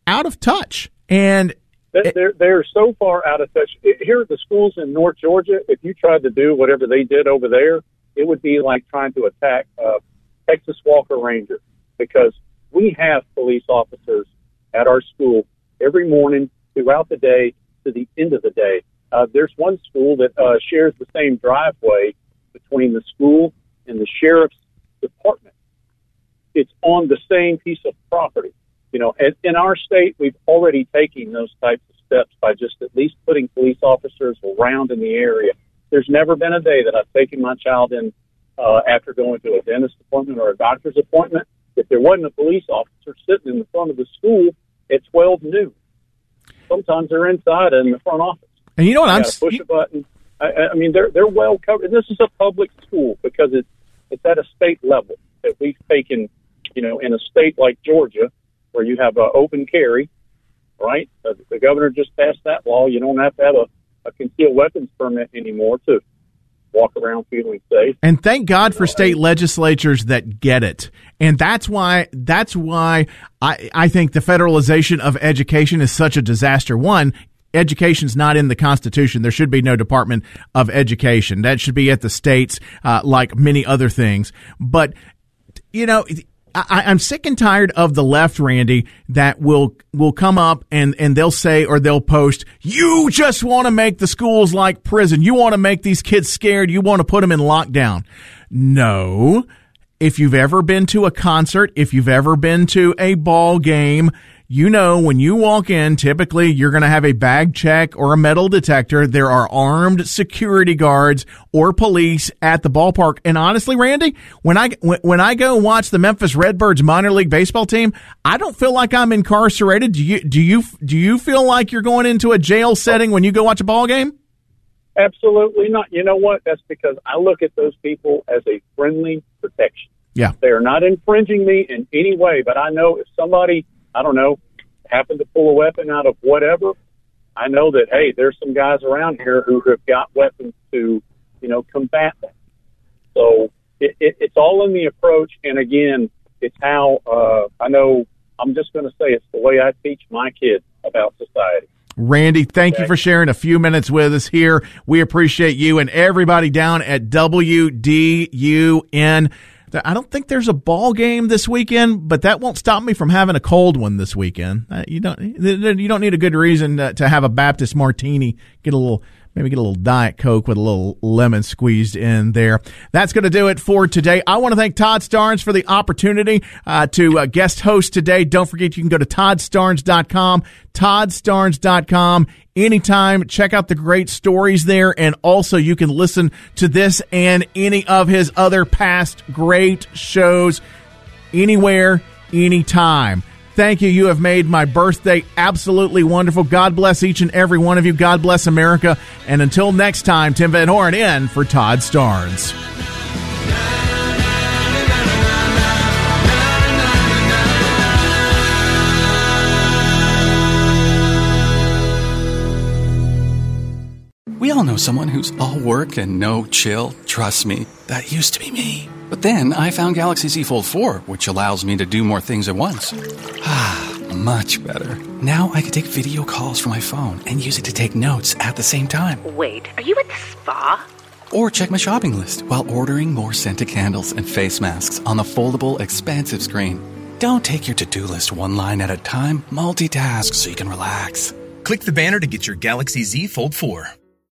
out of touch. And they're so far out of touch. Here at the schools in North Georgia, if you tried to do whatever they did over there, it would be like trying to attack Texas Walker Ranger, because we have police officers at our school every morning throughout the day to the end of the day. There's one school that shares the same driveway between the school and the sheriff's department. It's on the same piece of property. You know, in our state, we've already taken those types of steps by just at least putting police officers around in the area. There's never been a day that I've taken my child in after going to a dentist appointment or a doctor's appointment if there wasn't a police officer sitting in the front of the school at 12 noon. Sometimes they're inside in the front office. And you know what? Push a button. I mean, they're well covered. And this is a public school because it's at a state level that we've taken. You know, in a state like Georgia, where you have open carry, right? The governor just passed that law. You don't have to have a concealed weapons permit anymore to walk around feeling safe. And thank God for state legislatures that get it. And that's why I think the federalization of education is such a disaster. One, education's not in the Constitution. There should be no Department of Education. That should be at the states, like many other things. But, you know, I'm sick and tired of the left, Randy, that will come up and they'll say, or they'll post, you just want to make the schools like prison. You want to make these kids scared. You want to put them in lockdown. No. If you've ever been to a concert, if you've ever been to a ball game, you know, when you walk in, typically you're going to have a bag check or a metal detector. There are armed security guards or police at the ballpark. And honestly, Randy, when I go watch the Memphis Redbirds minor league baseball team, I don't feel like I'm incarcerated. Do you feel like you're going into a jail setting when you go watch a ball game? Absolutely not. You know what? That's because I look at those people as a friendly protection. Yeah. They are not infringing me in any way, but I know if somebody, I don't know, happen to pull a weapon out of whatever, I know that, hey, there's some guys around here who have got weapons to, you know, combat that. So it's all in the approach. And again, it's how, I know, I'm just going to say it's the way I teach my kids about society. Randy, thank you for sharing a few minutes with us here. We appreciate you and everybody down at WDUN. I don't think there's a ball game this weekend, but that won't stop me from having a cold one this weekend. You don't need a good reason to have a Baptist martini. Maybe get a little Diet Coke with a little lemon squeezed in there. That's going to do it for today. I want to thank Todd Starnes for the opportunity to guest host today. Don't forget, you can go to ToddStarnes.com, ToddStarnes.com. Anytime, check out the great stories there, and also you can listen to this and any of his other past great shows anywhere, anytime. Thank you. You have made my birthday absolutely wonderful. God bless each and every one of you. God bless America. And until next time, Tim Van Horn in for Todd Starnes. We all know someone who's all work and no chill. Trust me, that used to be me. But then I found Galaxy Z Fold 4, which allows me to do more things at once. Much better. Now I can take video calls from my phone and use it to take notes at the same time. Wait, are you at the spa? Or check my shopping list while ordering more scented candles and face masks on the foldable, expansive screen. Don't take your to-do list one line at a time. Multitask so you can relax. Click the banner to get your Galaxy Z Fold 4.